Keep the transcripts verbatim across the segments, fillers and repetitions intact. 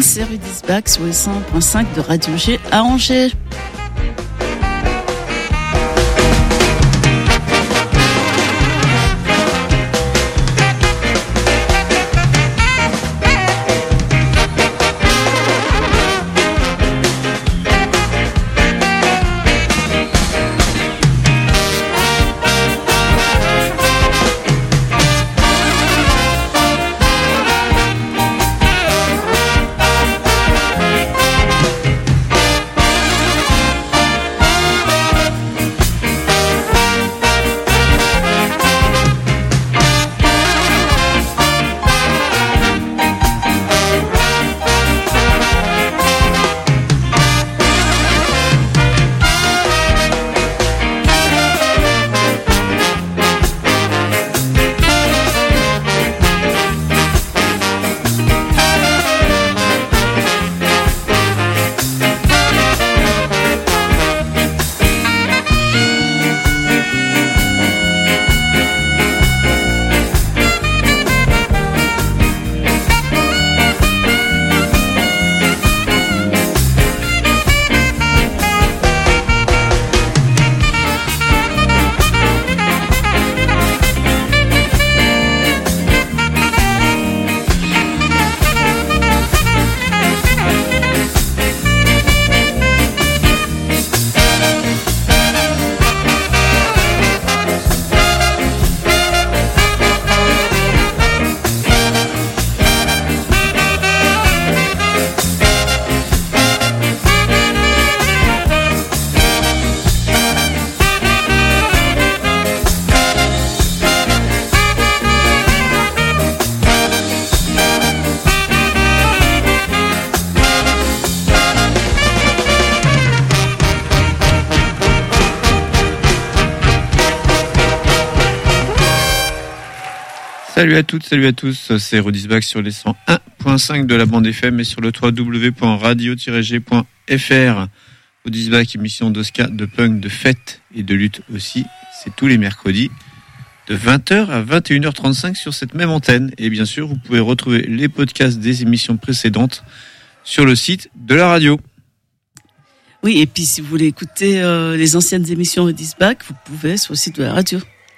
c'est Rudisbach sur les cent point cinq de Radio G à Angers. Salut à toutes, salut à tous, c'est Rudisbach sur les cent un point cinq de la bande F M et sur le w w w point radio tiret g point f r. Rudisbach, émission de ska, de punk, de fête et de lutte aussi, c'est tous les mercredis de vingt heures à vingt et une heures trente-cinq sur cette même antenne. Et bien sûr, vous pouvez retrouver les podcasts des émissions précédentes sur le site de la radio. Oui, et puis si vous voulez écouter euh, les anciennes émissions Rudisbach, vous pouvez sur le site de la radio.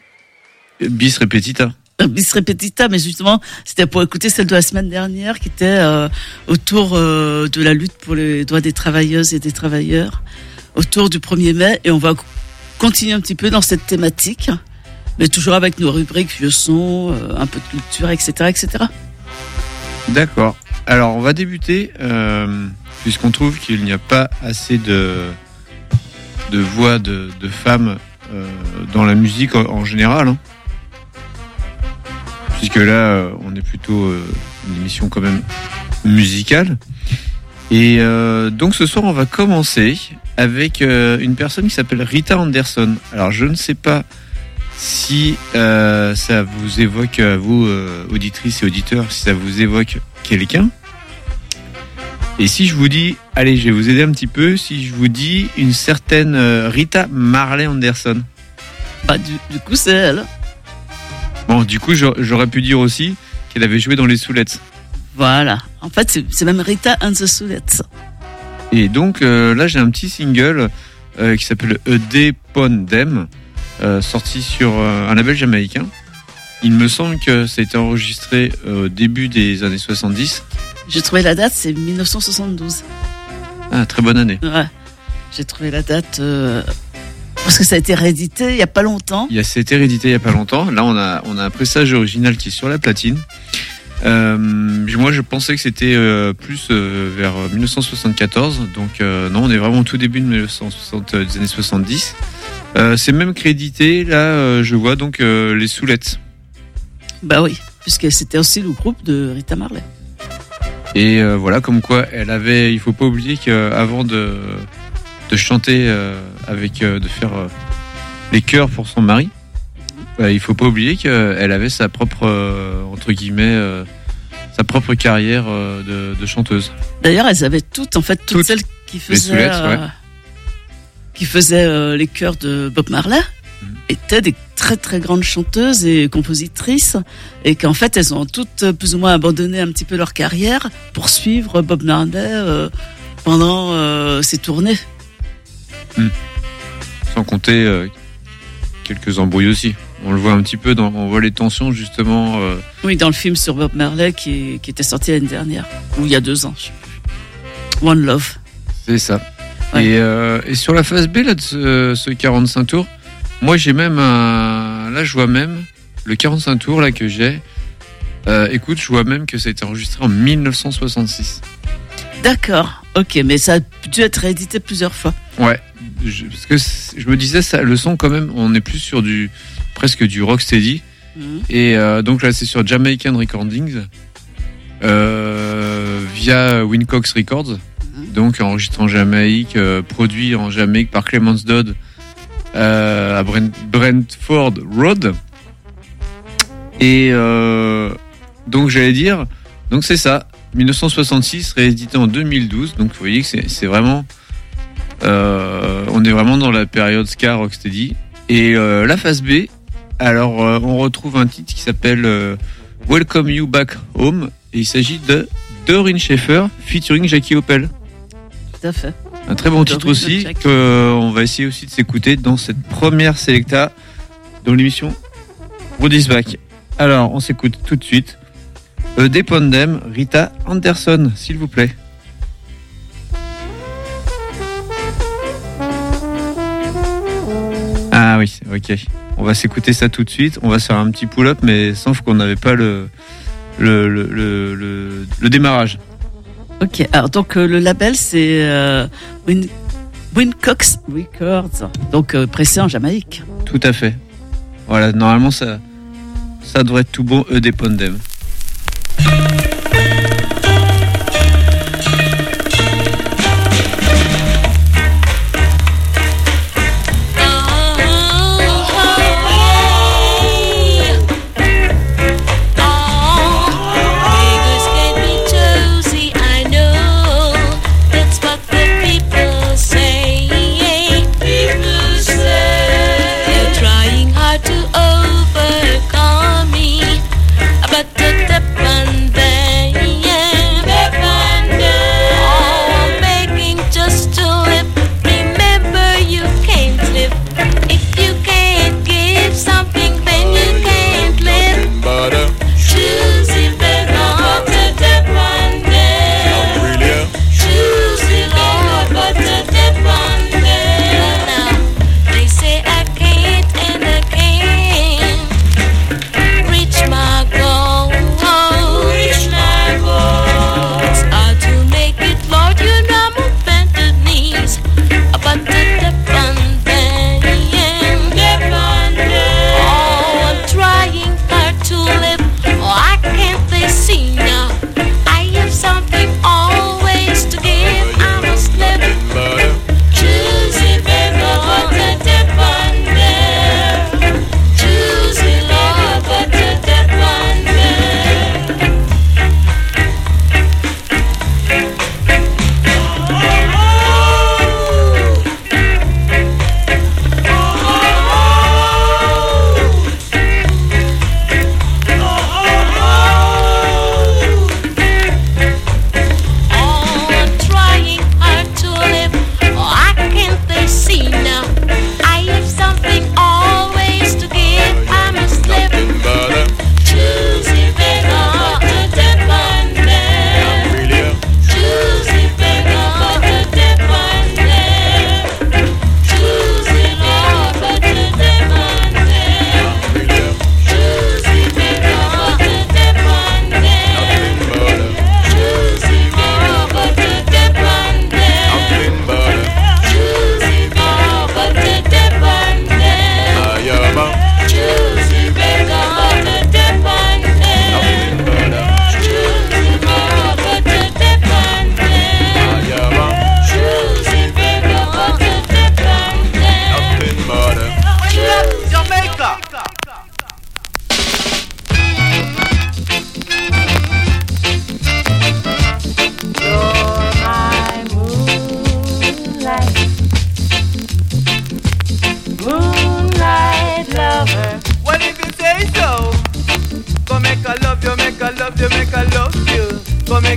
Bis repetita. Bis repetita, mais justement, c'était pour écouter celle de la semaine dernière qui était euh, autour euh, de la lutte pour les droits des travailleuses et des travailleurs, autour du premier mai, et on va continuer un petit peu dans cette thématique, mais toujours avec nos rubriques vieux son, euh, un peu de culture, et cetera, et cetera. D'accord. Alors, on va débuter, euh, puisqu'on trouve qu'il n'y a pas assez de, de voix de, de femmes euh, dans la musique en, en général, hein. Puisque là, on est plutôt euh, une émission quand même musicale. Et euh, donc ce soir, on va commencer avec euh, une personne qui s'appelle Rita Anderson. Alors, je ne sais pas si euh, ça vous évoque, à vous, euh, auditrices et auditeurs, si ça vous évoque quelqu'un. Et si je vous dis, allez, je vais vous aider un petit peu, si je vous dis une certaine euh, Rita Marley Anderson. Bah, du, du coup, c'est elle. Bon, du coup, j'aurais pu dire aussi qu'elle avait joué dans les Soulettes. Voilà. En fait, c'est, c'est même Rita and the Soulettes. Et donc, euh, là, j'ai un petit single euh, qui s'appelle A Day Upon Them, euh, sorti sur euh, un label jamaïcain. Il me semble que ça a été enregistré au début des années soixante-dix. J'ai trouvé la date, c'est dix-neuf cent soixante-douze. Ah, très bonne année. Ouais. J'ai trouvé la date... Euh... Parce que ça a été réédité il n'y a pas longtemps. Il a, ça a été réédité il n'y a pas longtemps. Là, on a, on a un pressage original qui est sur la platine. Euh, moi, je pensais que c'était euh, plus euh, vers dix-neuf cent soixante-quatorze. Donc, euh, non, on est vraiment au tout début de dix-neuf cent soixante, euh, des années soixante-dix. Euh, c'est même crédité. Là, euh, je vois donc euh, les Soulettes. Bah oui, puisque c'était aussi le groupe de Rita Marley. Et euh, voilà, comme quoi elle avait... Il ne faut pas oublier qu'avant de... de chanter euh, avec euh, de faire euh, les chœurs pour son mari, euh, il faut pas oublier qu'elle avait sa propre euh, entre guillemets euh, sa propre carrière euh, de, de chanteuse. D'ailleurs, elles avaient toutes en fait toutes, toutes celles qui faisaient Soulettes, euh, ouais. qui faisaient euh, les chœurs de Bob Marley mmh. étaient des très très grandes chanteuses et compositrices, et qu'en fait elles ont toutes plus ou moins abandonné un petit peu leur carrière pour suivre Bob Marley euh, pendant euh, ses tournées. Mmh. Sans compter euh, quelques embrouilles aussi. On le voit un petit peu, dans, on voit les tensions justement. Euh... Oui, dans le film sur Bob Marley qui, qui était sorti l'année dernière, ou il y a deux ans, je sais plus. One Love. C'est ça. Ouais. Et, euh, et sur la phase B là, de ce, ce quarante-cinq tours, moi j'ai même un. Là je vois même le quarante-cinq tours là que j'ai. Euh, écoute, je vois même que ça a été enregistré en dix-neuf cent soixante-six. D'accord, ok, mais ça a dû être réédité plusieurs fois. Ouais, je, parce que je me disais, ça, le son quand même, on est plus sur du presque du rocksteady. Mmh. Et euh, donc là, c'est sur Jamaican Recordings, euh, via Wincox Records, mmh. donc enregistré en Jamaïque, euh, produit en Jamaïque par Clemence Dodd euh, à Brent, Brentford Road. Et euh, donc j'allais dire, donc c'est ça. dix-neuf cent soixante-six, réédité en deux mille douze, donc vous voyez que c'est, c'est vraiment, euh, on est vraiment dans la période ska rocksteady. Et euh, la phase B, alors euh, on retrouve un titre qui s'appelle euh, Welcome You Back Home, et il s'agit de Doreen Schaefer featuring Jackie Opel. Tout à fait. Un très bon Doreen titre aussi qu'on euh, va essayer aussi de s'écouter dans cette première Selecta dans l'émission Brody's Back. Alors on s'écoute tout de suite. E Dependem, Rita Anderson, s'il vous plaît. Ah oui, ok. On va s'écouter ça tout de suite. On va se faire un petit pull-up, mais sauf qu'on n'avait pas le, le, le, le, le, le démarrage. Ok, alors donc euh, le label c'est euh, Win, Wincox Records, donc euh, pressé en Jamaïque. Tout à fait. Voilà, normalement ça, ça devrait être tout bon, E Dependem. But the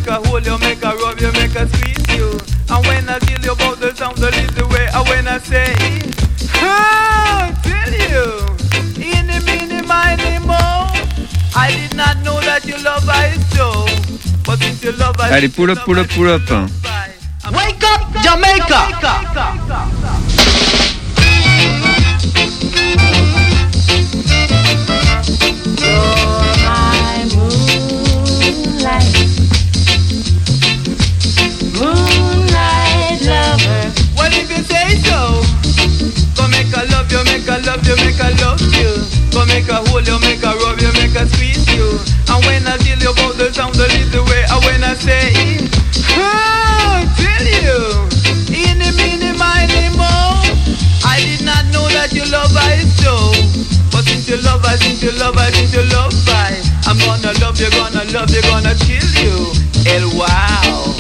her hold you, make her rub you, make her squeeze you. And when I tell you about the sound, the little way, and when I say, oh, tell you, in the mini, miny, mo, I did not know that you love I so. But since you love I, allez, pull up, pull up, pull up. Wake up, Jamaica! Well, if you say so, go make her love you, make her love you, make her love you. Go make her hold you, make her rub you, make her squeeze you. And when I tell you about the sound, the little way, and when I say, oh, tell you, in the mini, miny, mo, I did not know that you love I so. But since you love I, since you love I, since you love I, I'm gonna love you, gonna love you, gonna kill you. El wow.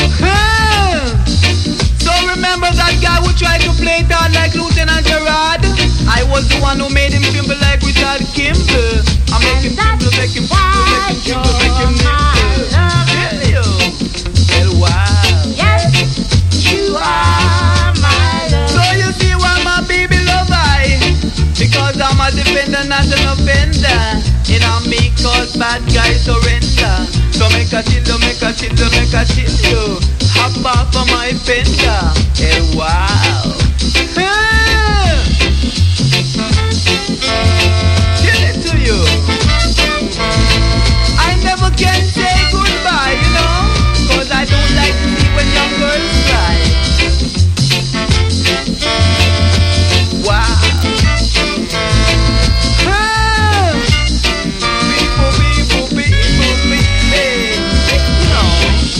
So remember that guy who tried to play it hard like Lieutenant Gerard? I was the one who made him tremble like Richard Kimble. I make him tremble, make him tremble, make him tremble, make him nimble. Tell you, El wow. Yes, you are my love. So you see why my baby love I? Because I'm a defender, not an offender. And I make cause bad guys surrender. So make a chill you, make a chill you, make a chill you. Hop off of my fender. Hey, wow. Ah. Give it to you. I never can say goodbye, you know, cause I don't like to see when young girls cry. Wow. Ah. People, people, people, people, you know.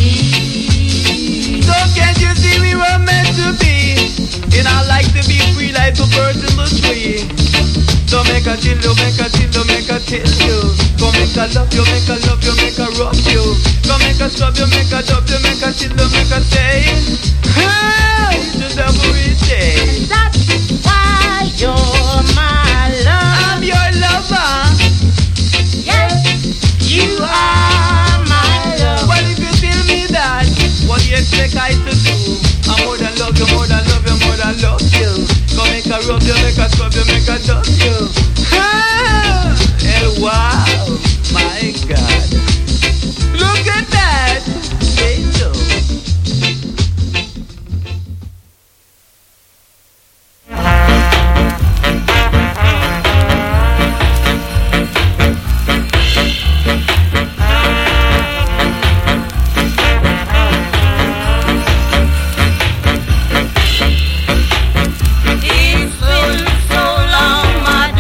So can't you see we were meant to be? And I like to be free like the birds in the tree. So make a chill you, make a chill you, make a chill you. Go make a love you, make a love you, make a rub you. Go make a scrub you, make a dub you, make a chill you, make a say, hey, each and every day. That's why you're my love. I'm your lover. Yes, you are my love. Well, if you tell me that, what do you expect I to do? I'm more than love you, more than love you, more than love you. Go make a rub you, make a scrub you, make a dub you. Ah, and wow, my God. Look at that. Say so. It's been so long, my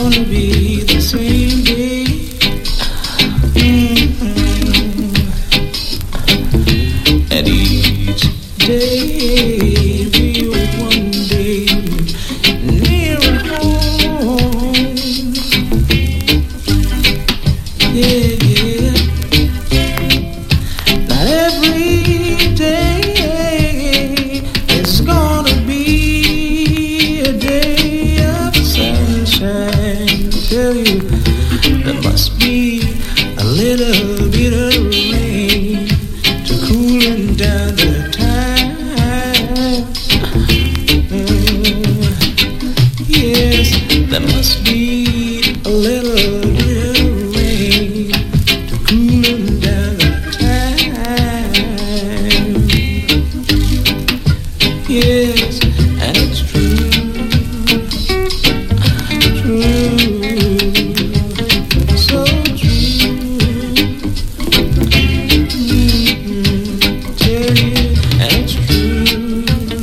gonna be the same day. Mm-hmm. And each day be one day nearer home. Yeah, yeah. Not every day is gonna be a day of sunshine. I tell you, there must be a little bit of rain to cooling down the time. Mm, yes, there must be a little bit of rain to cooling down the time. Yes, and it's true, true, so true. Mm-hmm. Tell you, and it's true,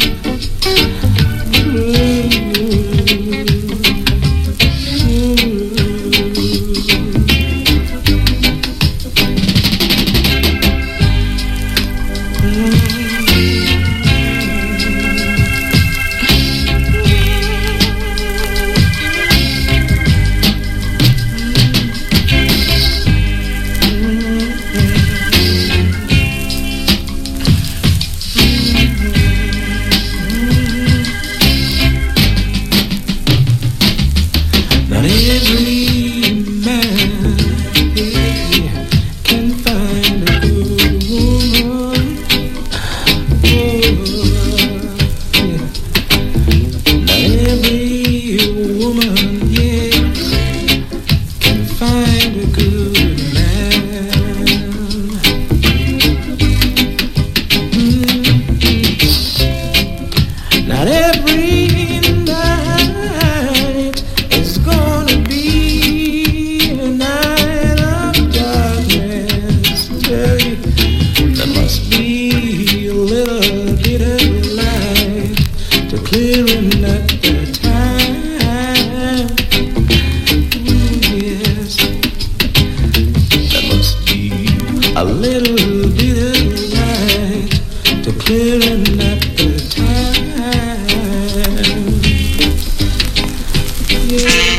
not every man yeah, can find a good woman. Oh, yeah. Not every woman yeah, can find a good man. Mm. Not every night is gonna be a night of darkness. Tell you, there must be a little bit of light to clearing up the time. Ooh, yes, there must be a little bit of light to clearing up the time. Yeah.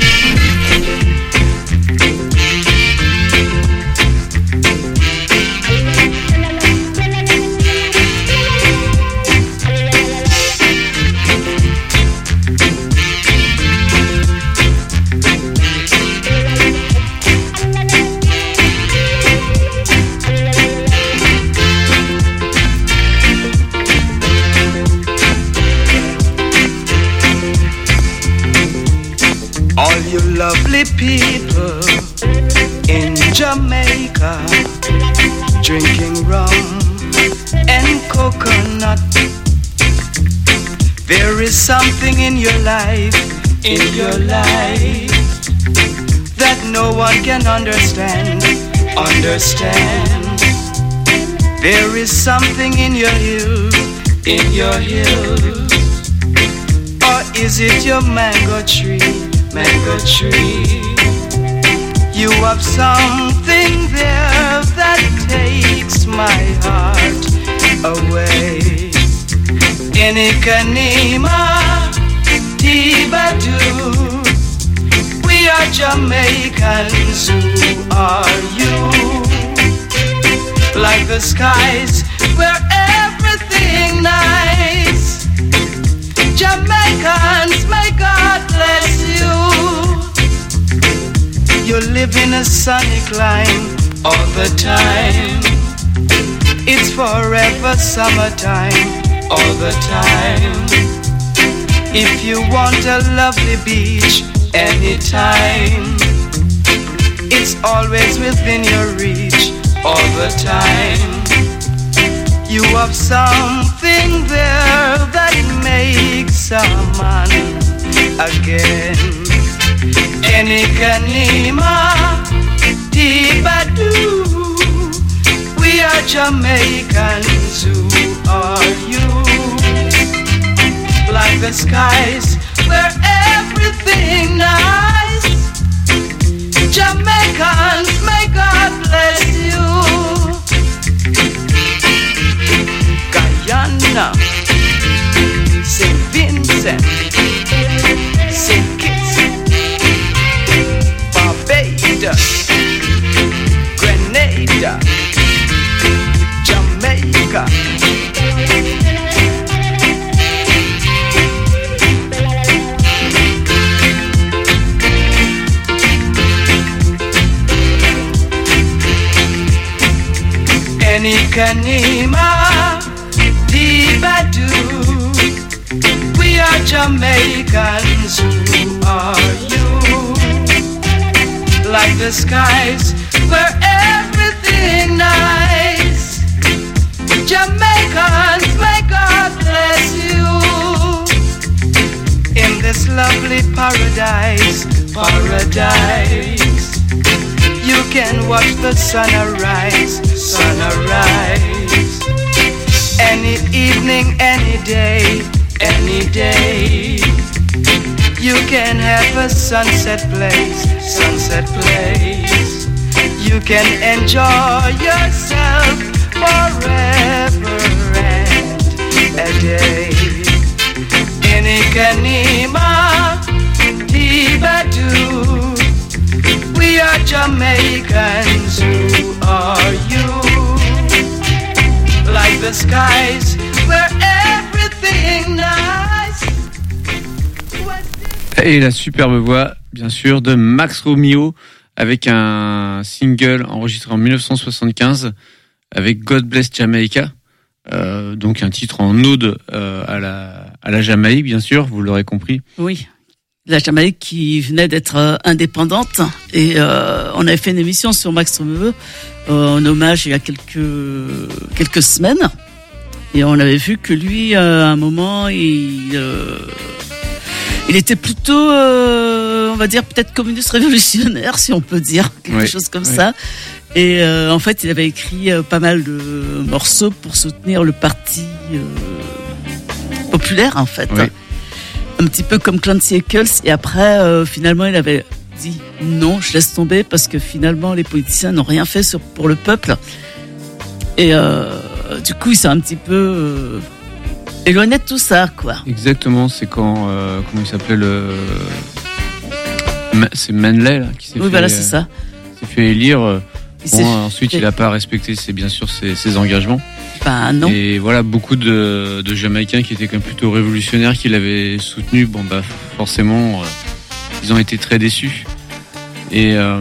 All you lovely people in Jamaica, drinking rum and coconut. There is something in your life, in your life, that no one can understand, understand. There is something in your hills, in your hills. Or is it your mango tree, mango tree? You have something there that takes my heart away. Inikanima, Tibadu, we are Jamaicans, who are you? Like the skies where everything nice. Jamaicans, may God bless you. You live in a sunny clime all the time. It's forever summertime all the time. If you want a lovely beach anytime, it's always within your reach all the time. You have something there that makes a man again. Enikanima, Tibadu, we are Jamaicans, who are you? Like the skies where everything nice. Jamaicans, may God bless you. Guyana, Saint Vincent, Saint Kitts, Barbados, Grenada, Jamaica. Nikanima, Dibadoo, we are Jamaicans, who are you? Like the skies where everything nice. Jamaicans, may God bless you. In this lovely paradise, paradise. You can watch the sun arise, sun arise. Any evening, any day, any day. You can have a sunset place, sunset place. You can enjoy yourself forever and a day. Inikanima, Dibadoo. We are Jamaicans, who are you? Like the skies where everything nice. Et la superbe voix, bien sûr, de Max Romeo, avec un single enregistré en dix-neuf cent soixante-quinze, avec God Bless Jamaica, euh, donc un titre en ode euh, à la à la Jamaïque, bien sûr, vous l'aurez compris. Oui. La Jamaïque qui venait d'être euh, indépendante et euh, on avait fait une émission sur Max Romeo euh, en hommage il y a quelques quelques semaines et on avait vu que lui euh, à un moment il euh, il était plutôt euh, on va dire peut-être communiste révolutionnaire si on peut dire quelque oui, chose comme oui. ça et euh, en fait il avait écrit euh, pas mal de morceaux pour soutenir le parti euh, populaire en fait. Oui. Un petit peu comme Clancy Eccles et après euh, finalement il avait dit non, je laisse tomber parce que finalement les politiciens n'ont rien fait sur, pour le peuple et euh, du coup il s'est un petit peu euh, éloigné de tout ça quoi. Exactement, c'est quand euh, comment il s'appelait le c'est Manley là qui s'est oui fait voilà c'est ça s'est fait élire. Il bon, s'est ensuite fait... il n'a pas respecté ses, bien sûr ses, ses engagements. Ben non. Et voilà, beaucoup de, de Jamaïcains qui étaient quand même plutôt révolutionnaires, qui l'avaient soutenu, bon bah forcément, euh, ils ont été très déçus. Et euh,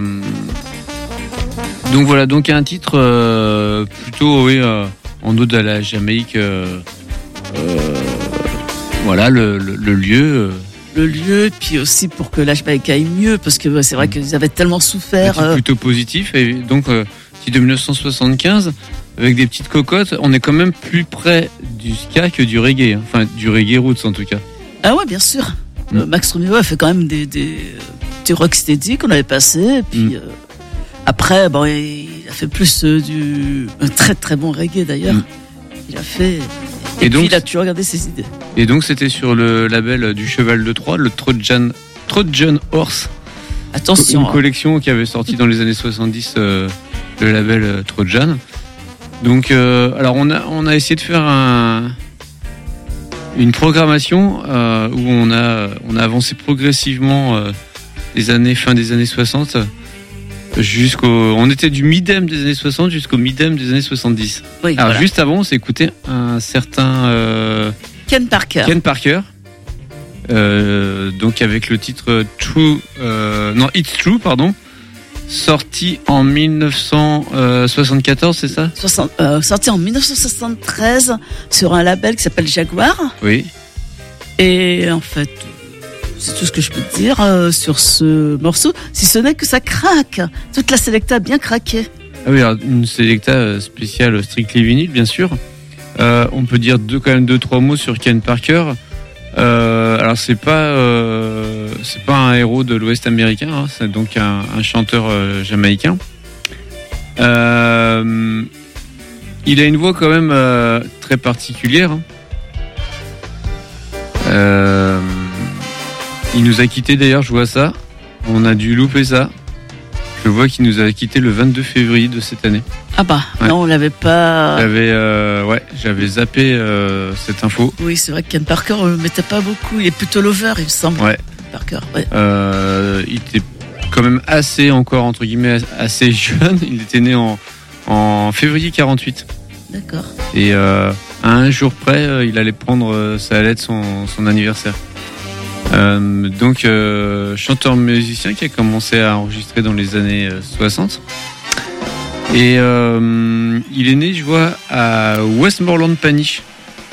donc voilà, donc un titre euh, plutôt oui, euh, en ode à la Jamaïque. Euh, euh, voilà le, le, le lieu. Euh, le lieu, puis aussi pour que la Jamaïque aille mieux, parce que c'est vrai qu'ils avaient tellement souffert. C'est plutôt positif, et donc euh, si de dix-neuf cent soixante-quinze. Avec des petites cocottes, on est quand même plus près du ska que du reggae, hein. Enfin du reggae roots en tout cas. Ah ouais, bien sûr. Mm. Euh, Max Romeo a fait quand même des, des, des rocksteady qu'on avait passé, et puis mm. euh, après, bon, il a fait plus euh, du un très très bon reggae d'ailleurs. Mm. Il a fait. Et, et donc, puis il a toujours gardé ses idées. Et donc c'était sur le label du Cheval de Troie, le Trojan Trojan Horse. Attention. Une collection qui avait sorti dans les années soixante-dix, euh, le label euh, Trojan. Donc, euh, alors on a on a essayé de faire un, une programmation euh, où on a on a avancé progressivement euh, les années fin des années soixante jusqu'au on était du midem des années soixante jusqu'au midem des années soixante-dix. Oui, alors voilà. Juste avant, on s'est écouté un certain euh, Ken Parker. Ken Parker. Euh, donc avec le titre True euh, non It's True pardon. Sorti en dix-neuf cent soixante-quatorze, c'est ça ? soixante, euh, Sorti en dix-neuf cent soixante-treize sur un label qui s'appelle Jaguar. Oui. Et en fait, c'est tout ce que je peux te dire euh, sur ce morceau, si ce n'est que ça craque. Toute la Selecta a bien craqué. Ah oui, alors une Selecta spéciale Strictly Vinyl, bien sûr. Euh, on peut dire deux, quand même deux, trois mots sur Ken Parker. Euh, alors c'est pas euh, c'est pas un héros de l'Ouest américain, hein, c'est donc un, un chanteur euh, jamaïcain. Euh, il a une voix quand même euh, très particulière. Hein. Euh, il nous a quittés d'ailleurs, je vois ça. On a dû louper ça. Je vois qu'il nous a quitté le vingt-deux février de cette année. Ah bah, Ouais. non, on l'avait pas. J'avais, euh, ouais, j'avais zappé euh, cette info. Oui, c'est vrai que Ken Parker, on le mettait pas beaucoup. Il est plutôt lover, il me semble. Ouais. Ken Parker, ouais. Euh, il était quand même assez, encore entre guillemets, assez jeune. Il était né en, en février quarante-huit. D'accord. Et euh, à un jour près, euh, il allait prendre, euh, ça allait être son, son anniversaire. Euh, donc, euh, chanteur-musicien qui a commencé à enregistrer dans les années euh, soixante. Et euh, il est né, je vois, à Westmoreland-Panish.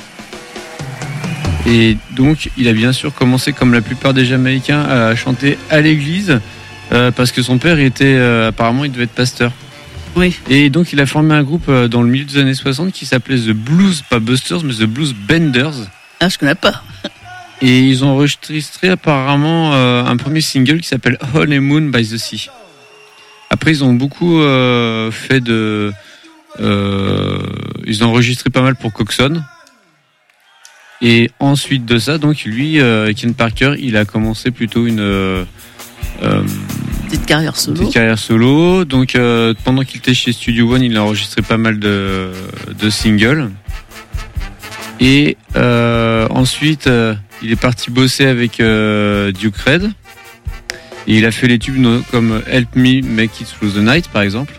Et donc, il a bien sûr commencé, comme la plupart des Jamaïcains, à chanter à l'église, euh, parce que son père était, euh, apparemment, il devait être pasteur. Oui. Et donc, il a formé un groupe euh, dans le milieu des années soixante qui s'appelait The Blues, pas Busters, mais The Blues Benders. Ah, je connais pas. Et ils ont enregistré apparemment euh, un premier single qui s'appelle Honeymoon by the Sea. Après, ils ont beaucoup euh, fait de... Euh, ils ont enregistré pas mal pour Coxon. Et ensuite de ça, donc lui, euh, Ken Parker, il a commencé plutôt une... Euh, euh, Petite carrière solo. petite carrière solo. Donc euh, pendant qu'il était chez Studio One, il a enregistré pas mal de, de singles. Et euh, ensuite, euh, il est parti bosser avec euh, Duke Red. Et il a fait les tubes no- comme Help Me Make It Through the Night, par exemple.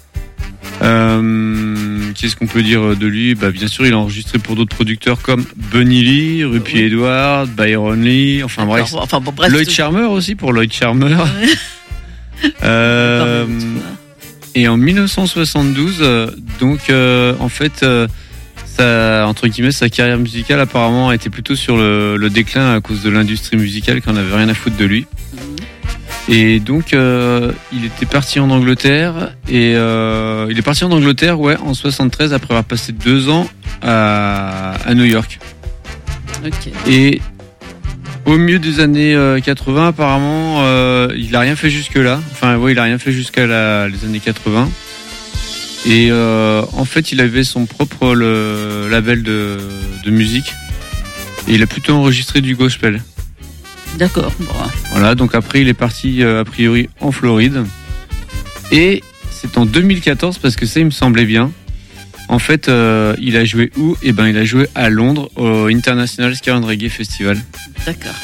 Euh, qu'est-ce qu'on peut dire de lui? Bah, bien sûr, il a enregistré pour d'autres producteurs comme Bunny Lee, Rupi Oui. Edwards, Byron Lee. Enfin bref, Enfin, enfin, bon, bref. Lloyd tout- Charmer aussi pour Lloyd Charmer. Ouais. Euh, Pareil, tu vois. et en dix-neuf cent soixante-douze, euh, donc euh, en fait, euh, sa, entre guillemets, sa carrière musicale apparemment a été plutôt sur le, le déclin à cause de l'industrie musicale, qu'on n'avait rien à foutre de lui. Et donc, euh, il était parti en Angleterre et euh, il est parti en Angleterre, ouais, en soixante-treize après avoir passé deux ans à, à New York. Ok. Et au milieu des années euh, quatre-vingts, apparemment, euh, il a rien fait jusque-là. Enfin, ouais, il a rien fait jusqu'à la, les années quatre-vingts. Et euh, en fait, il avait son propre le, label de, de musique. Et il a plutôt enregistré du gospel. D'accord. Bon. Voilà, donc après, il est parti euh, a priori en Floride. Et c'est en deux mille quatorze, parce que ça, il me semblait bien. En fait, euh, il a joué où? Eh ben, il a joué à Londres au International Ska and Reggae Festival. D'accord.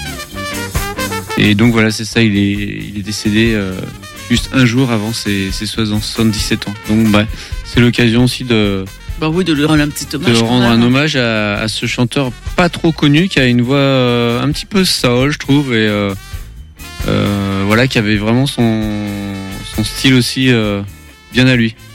Et donc voilà, c'est ça, il est, il est décédé euh, juste un jour avant ses, ses soixante-dix-sept ans. Donc bah, c'est l'occasion aussi de, Bah oui, de lui rendre un petit de hommage. quand rendre même. un hommage à, à ce chanteur pas trop connu, qui a une voix euh, un petit peu soul, je trouve, et euh, euh, voilà, qui avait vraiment son, son style aussi euh, bien à lui.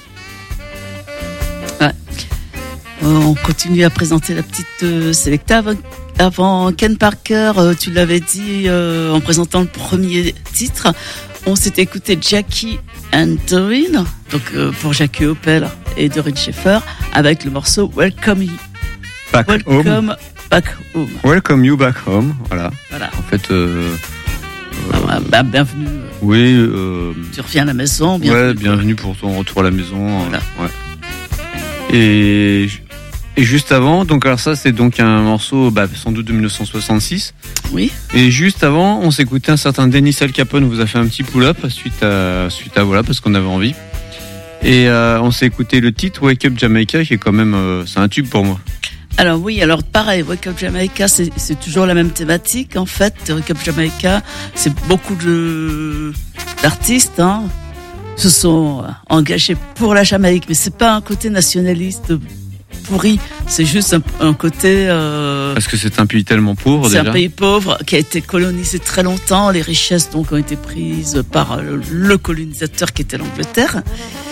Euh, on continue à présenter la petite euh, Selecta. Avant, avant Ken Parker, euh, tu l'avais dit euh, en présentant le premier titre, on s'est écouté Jackie and Doreen, donc euh, pour Jackie Opel et Doreen Schaeffer, avec le morceau Welcome, Back home. Welcome Back Home. Welcome you back home. Voilà. Voilà. En fait, euh, Bah, bah, bienvenue. euh, oui. Euh, Tu reviens à la maison. Bienvenue. Ouais, bienvenue pour ton retour à la maison. Voilà. euh, ouais. Et, et juste avant, donc alors ça c'est donc un morceau bah, sans doute de dix-neuf cent soixante-six. Oui. Et juste avant, on s'écoutait un certain Dennis Al Capone, vous a fait un petit pull-up suite à suite à voilà parce qu'on avait envie. Et euh, on s'est écouté le titre Wake Up Jamaica qui est quand même euh, c'est un tube pour moi. Alors oui, alors pareil, Wake Up Jamaica, c'est, c'est toujours la même thématique en fait. Wake Up Jamaica, c'est beaucoup de d'artistes hein, se sont engagés pour la Jamaïque, mais c'est pas un côté nationaliste pourri, c'est juste un, un côté. Euh, Parce que c'est un pays tellement pauvre c'est déjà. un pays pauvre qui a été colonisé très longtemps. Les richesses donc ont été prises par le, le colonisateur qui était l'Angleterre.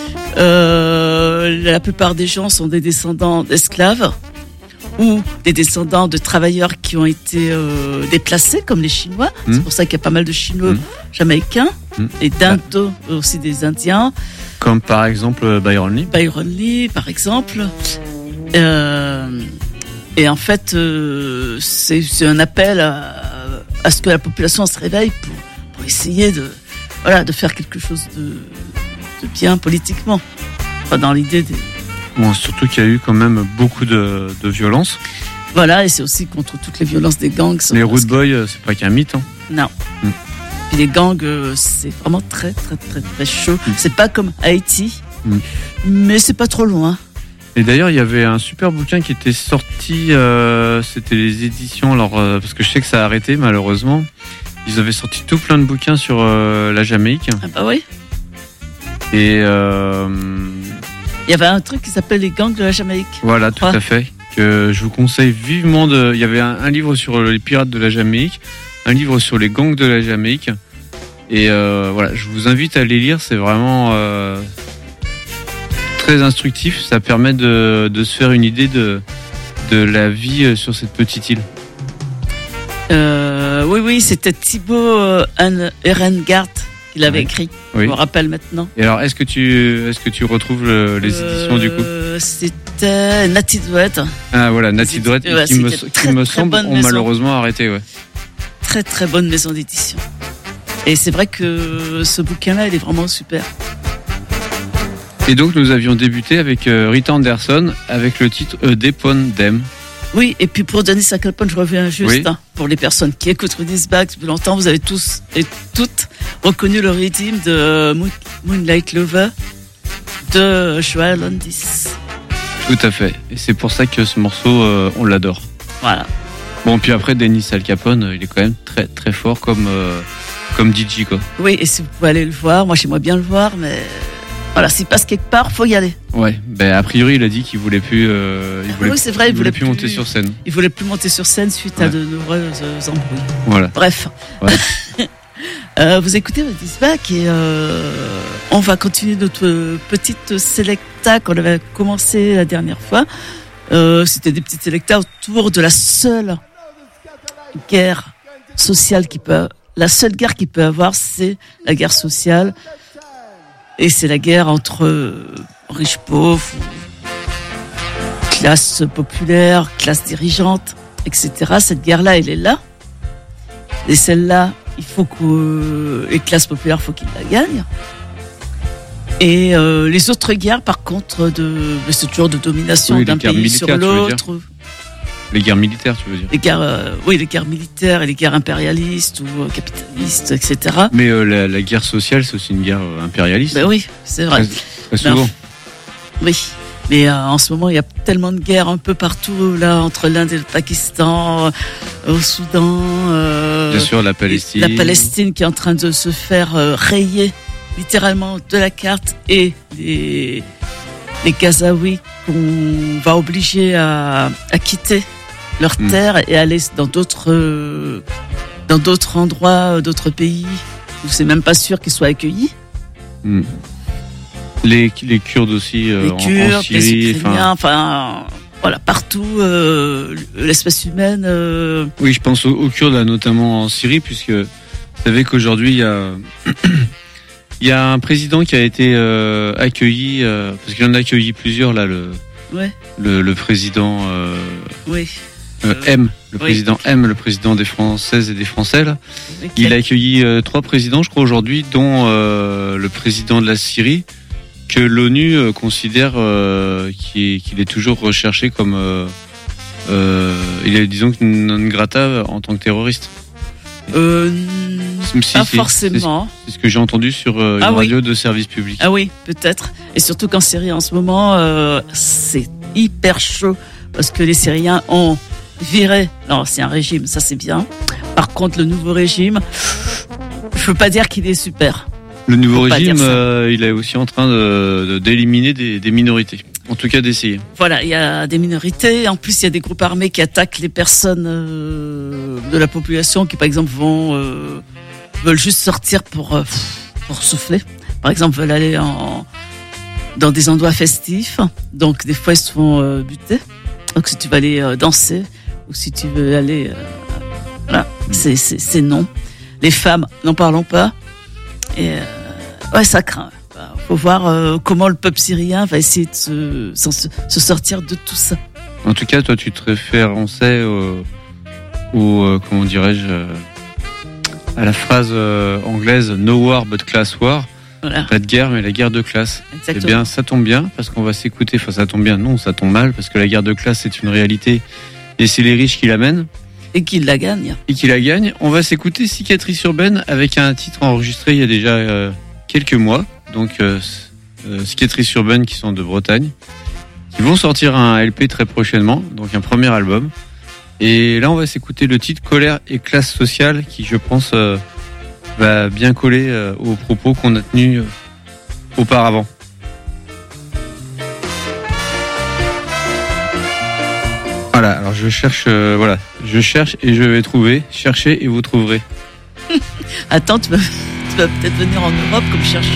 Euh, la plupart des gens sont des descendants d'esclaves ou des descendants de travailleurs qui ont été euh, déplacés, comme les Chinois. Mmh. C'est pour ça qu'il y a pas mal de Chinois Mmh. jamaïcains Mmh. et d'Indo, aussi des Indiens. Comme par exemple Byron Lee. Byron Lee, par exemple. Euh, et en fait, euh, c'est, c'est un appel à, à ce que la population se réveille pour, pour essayer de, voilà, de faire quelque chose de, de bien politiquement. Enfin, dans l'idée des... Bon, surtout qu'il y a eu quand même beaucoup de, de violence. Voilà, et c'est aussi contre toutes les violences des gangs. Les Parce Rude que- Boys, c'est pas qu'un mythe. Hein. Non. Mm. Puis les gangs, euh, c'est vraiment très, très, très, très chaud. Mm. C'est pas comme Haïti, mm. mais c'est pas trop loin. Et d'ailleurs, il y avait un super bouquin qui était sorti, euh, c'était les éditions, alors, euh, parce que je sais que ça a arrêté malheureusement. Ils avaient sorti tout plein de bouquins sur euh, la Jamaïque. Ah bah oui. Et euh, il y avait un truc qui s'appelle les gangs de la Jamaïque. Voilà, tout à fait. Que je vous conseille vivement de. Il y avait un, un livre sur les pirates de la Jamaïque, un livre sur les gangs de la Jamaïque. Et euh, voilà, je vous invite à les lire. C'est vraiment euh, très instructif. Ça permet de, de se faire une idée de de la vie sur cette petite île. Euh, oui, oui, c'était Thibaut Erengard qui l'avait ouais. écrit. Oui. Je me rappelle maintenant. Et alors, est-ce que tu, est-ce que tu retrouves le, les éditions euh, du coup ? C'était Natty Douette. Ah voilà, Natty Douette, ouais, qui me, très, qui me semble ont maison. malheureusement arrêté. Ouais. Très très bonne maison d'édition. Et c'est vrai que ce bouquin-là, il est vraiment super. Et donc, nous avions débuté avec euh, Rita Anderson avec le titre A Depon Dem. Oui, et puis pour Dennis Ackelpon, je reviens juste oui. hein, pour les personnes qui écoutent Rudy's Back depuis longtemps, vous avez tous et toutes reconnu le rythme de Moonlight Lover de Joel Landis. Tout à fait, et c'est pour ça que ce morceau, euh, on l'adore. Voilà. Bon, puis après, Dennis Al Capone, il est quand même très très fort comme, euh, comme D J, quoi. Oui, et si vous pouvez aller le voir, moi j'aimerais bien le voir, mais... Voilà, s'il passe quelque part, faut y aller. Ouais, ben a priori il a dit qu'il voulait plus, euh, il voulait, oui, c'est vrai, il, il voulait voulait plus monter sur scène. Il voulait plus monter sur scène suite ouais. à de nombreuses embrouilles. Voilà. Bref. Ouais. euh, vous écoutez Rudy's Back et euh, on va continuer notre petite selecta qu'on avait commencé la dernière fois. Euh, c'était des petites selectas autour de la seule guerre sociale qui peut, la seule guerre qu'il peut avoir, c'est la guerre sociale. Et c'est la guerre entre riches pauvres, classe populaire, classe dirigeante, et cetera. Cette guerre-là, elle est là. Et celle-là, il faut que les classes populaires, il faut qu'ils la gagnent. Et euh, les autres guerres, par contre, de, c'est toujours de domination oui, d'un pays sur l'autre. Les guerres militaires, tu veux dire ? Les guerres, euh, oui, les guerres militaires et les guerres impérialistes ou euh, capitalistes, et cetera. Mais euh, la, la guerre sociale, c'est aussi une guerre euh, impérialiste. Ben oui, c'est vrai. Très, très souvent. Ben, oui, mais euh, en ce moment, il y a tellement de guerres un peu partout, là, entre l'Inde et le Pakistan, euh, au Soudan. Euh, Bien sûr, la Palestine. La Palestine qui est en train de se faire euh, rayer littéralement de la carte et les, les Gazaouis qu'on va obliger à, à quitter leur terre mmh. et aller dans d'autres euh, dans d'autres endroits, d'autres pays où c'est même pas sûr qu'ils soient accueillis. Mmh. Les les Kurdes aussi euh, les Kurdes, en, en Syrie, les Ukrainiens, enfin voilà partout euh, l'espèce humaine. Euh... Oui, je pense aux, aux Kurdes là, notamment en Syrie, puisque vous savez qu'aujourd'hui il y a il y a un président qui a été euh, accueilli euh, parce qu'il en a accueilli plusieurs là le ouais. le, le président euh, oui. Euh, M, le oui. président M, le président des Françaises et des Français là. Okay. Il a accueilli euh, trois présidents, je crois aujourd'hui, dont euh, le président de la Syrie, que l'ONU euh, considère euh, qu'il, est, qu'il est toujours recherché comme, euh, euh, il est disons non grata en tant que terroriste. Euh, si, pas si, forcément. C'est, c'est ce que j'ai entendu sur euh, ah une oui. radio de service public. Ah oui, peut-être. Et surtout qu'en Syrie en ce moment, euh, c'est hyper chaud parce que les Syriens ont viré l'ancien régime, ça c'est bien. Par contre, le nouveau régime, je veux pas dire qu'il est super. Le nouveau régime, euh, il est aussi en train de, de, d'éliminer des, des minorités. En tout cas, d'essayer. Voilà, il y a des minorités. En plus, il y a des groupes armés qui attaquent les personnes euh, de la population qui, par exemple, vont euh, veulent juste sortir pour euh, pour souffler. Par exemple, veulent aller en dans des endroits festifs. Donc, des fois, ils se font euh, buter. Donc, si tu veux aller euh, danser ou si tu veux aller, euh, voilà, c'est, c'est c'est non. Les femmes, n'en parlons pas. Et euh, ouais, ça craint. Il faut voir euh, comment le peuple syrien va essayer de se, se, se sortir de tout ça. En tout cas, toi, tu te référençais au, au euh, comment dirais-je, euh, à la phrase euh, anglaise « No war but class war ». Voilà. Pas de guerre, mais la guerre de classe. Exactement. Eh bien, ça tombe bien, parce qu'on va s'écouter. Enfin, ça tombe bien. Non, ça tombe mal, parce que la guerre de classe, c'est une réalité. Et c'est les riches qui l'amènent. Et qu'il la gagne. Et qui la gagne. On va s'écouter Cicatrice urbaine avec un titre enregistré il y a déjà euh, quelques mois. Donc euh, euh, Cicatrice urbaine qui sont de Bretagne. Qui vont sortir un L P très prochainement. Donc un premier album. Et là on va s'écouter le titre Colère et classe sociale qui je pense euh, va bien coller euh, aux propos qu'on a tenus euh, auparavant. Voilà, alors je cherche, euh, voilà, je cherche et je vais trouver. Cherchez et vous trouverez. Attends, tu vas, tu vas peut-être venir en Europe comme chercheur.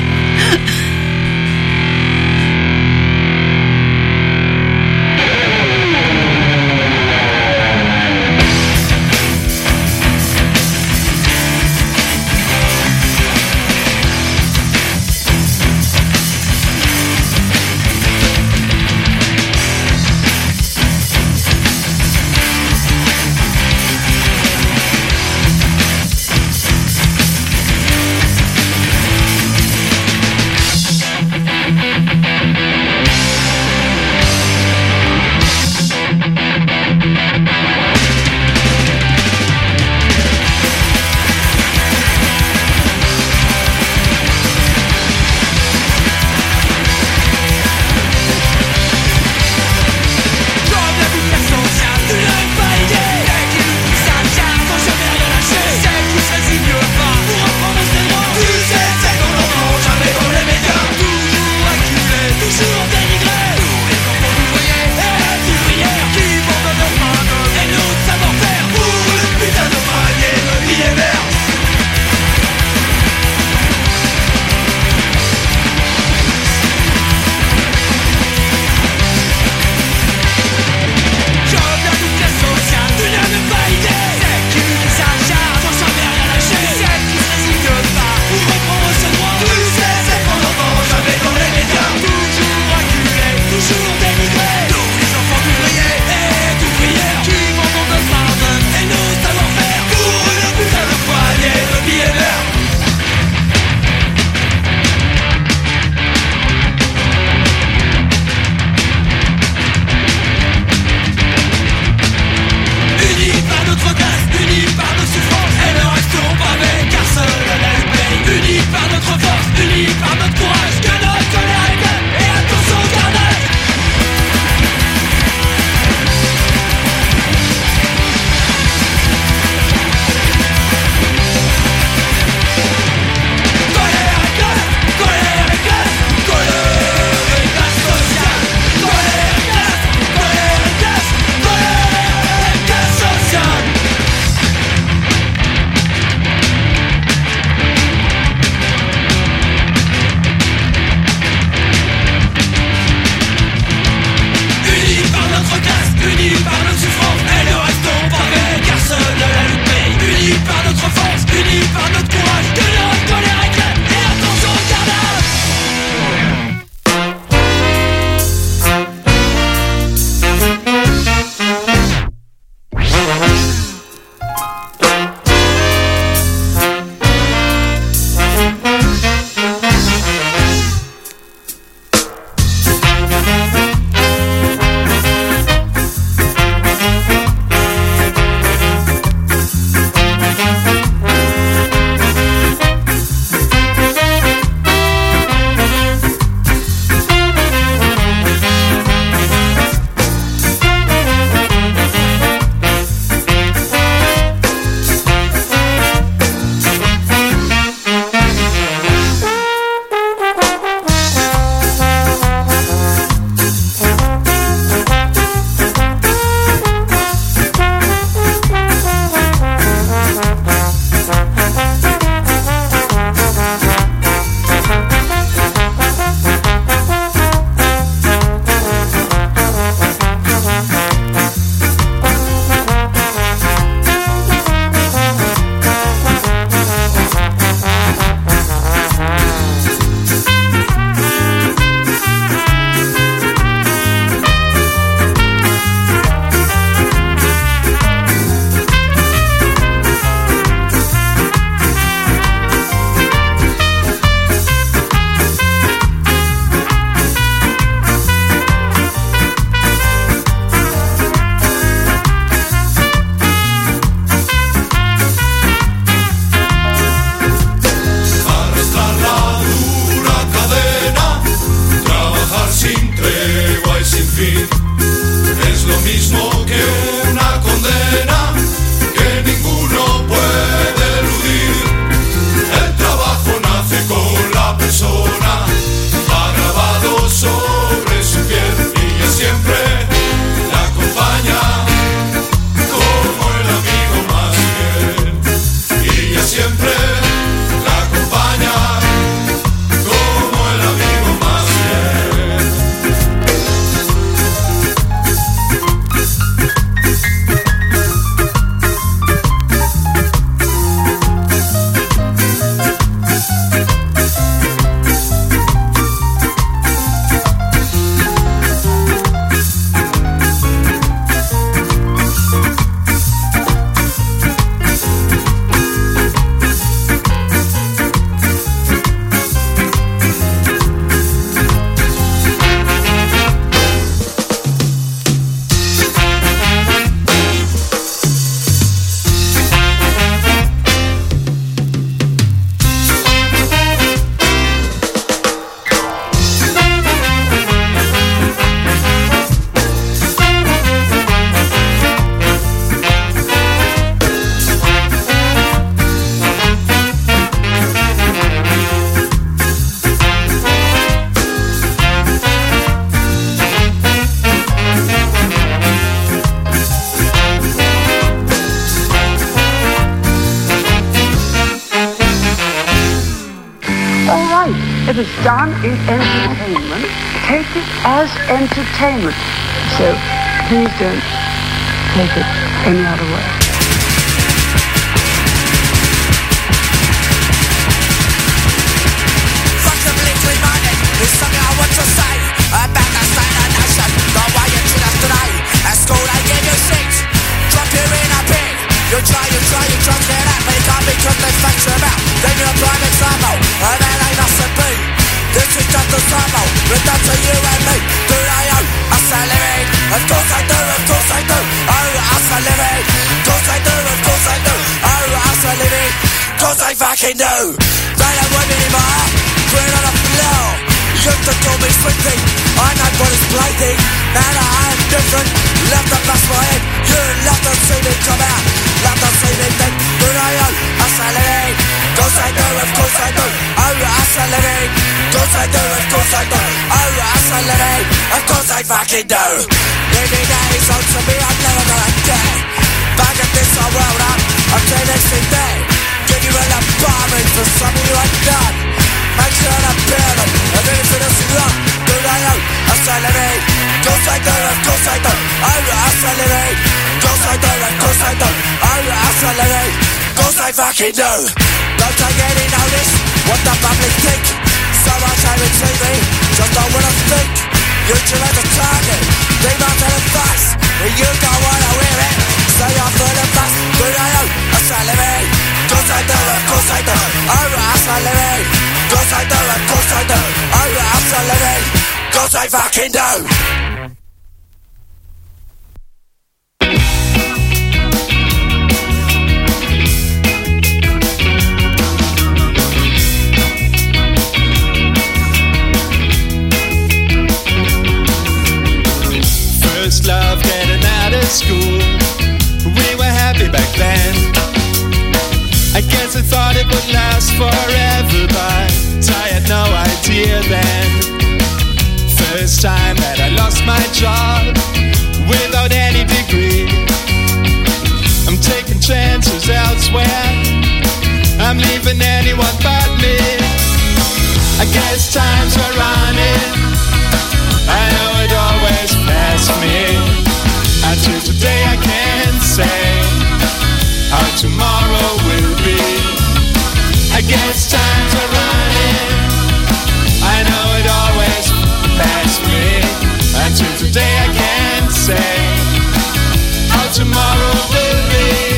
right. If it's done in entertainment, take it as entertainment. So please don't take it any other way. Fuck the military money, there's something I want to say about the state of nation, the way you treat us today. At school they give you seats, drop you in a pit. You try, you try, you try to get out, but you can't be took this facts about. Then you're a prime example, and that ain't us to be. This is just a sample, but that's to you and me. Do they owe us a living? Of course they do, of course they do. Oh, us a living. Of course they do, of course they do. Oh, us a living. Of course they fucking do. They don't want me anymore. We're on the floor. You used to call me sweetie. I know what it's blading. Now that I am different. Left to bust my head. You love to see me come out. Love to see me think. Do they owe us a living? Of course they do, of course they do. Oh, us a living. Of course I do, of course I do. Oh, us a living. Of course I fucking do. Every day is on to me, I'm never gonna care. Back at this, I roll up. I'm saying next thing day. Give you a love bombing for something you ain't done. Make sure I'm better. And then if it doesn't run, do they owe us a living? Of course I do, of course I do. Oh, us a living. Of course I do, of course I do. Oh, us a living. Of course I fucking do. Don't take any notice what the public think. So much I would see me, just don't wanna think. You two as a target, they might tell advice, but you don't wanna wear it. So you're full of fuss, do they owe us a living? Cause I do, of course I do. Oh, us a living. Cause I do, of course I do. Oh, us a living. Cause I fucking do. Love getting out of school. We were happy back then. I guess I thought it would last forever, but I had no idea then. First time that I lost my job without any degree. I'm taking chances elsewhere. I'm leaving anyone but me. I guess times are running. I know it always passed me. Until today I can't say how tomorrow will be. I guess times are running. I know it always passed me. Until today I can't say how tomorrow will be.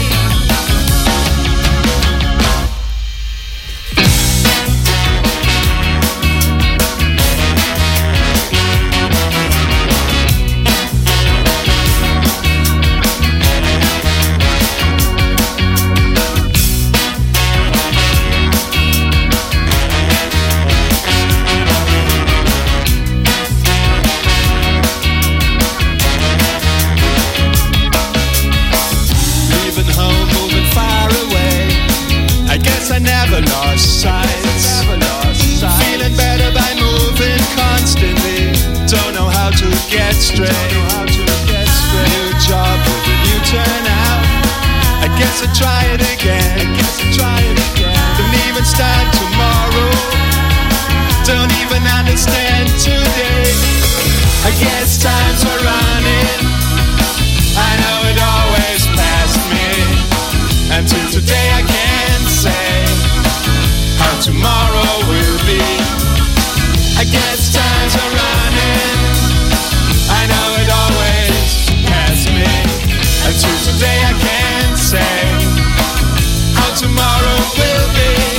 I never lost sight. Feeling better by moving constantly. Don't know how to get straight. New job with a new turnout. I guess I'll try it again. Don't even start tomorrow. Don't even understand today. I guess times are running. I know it always passed me. Until today I can't say how tomorrow will be. I guess times are running. I know it always passed me. Until today I can't say how tomorrow will be.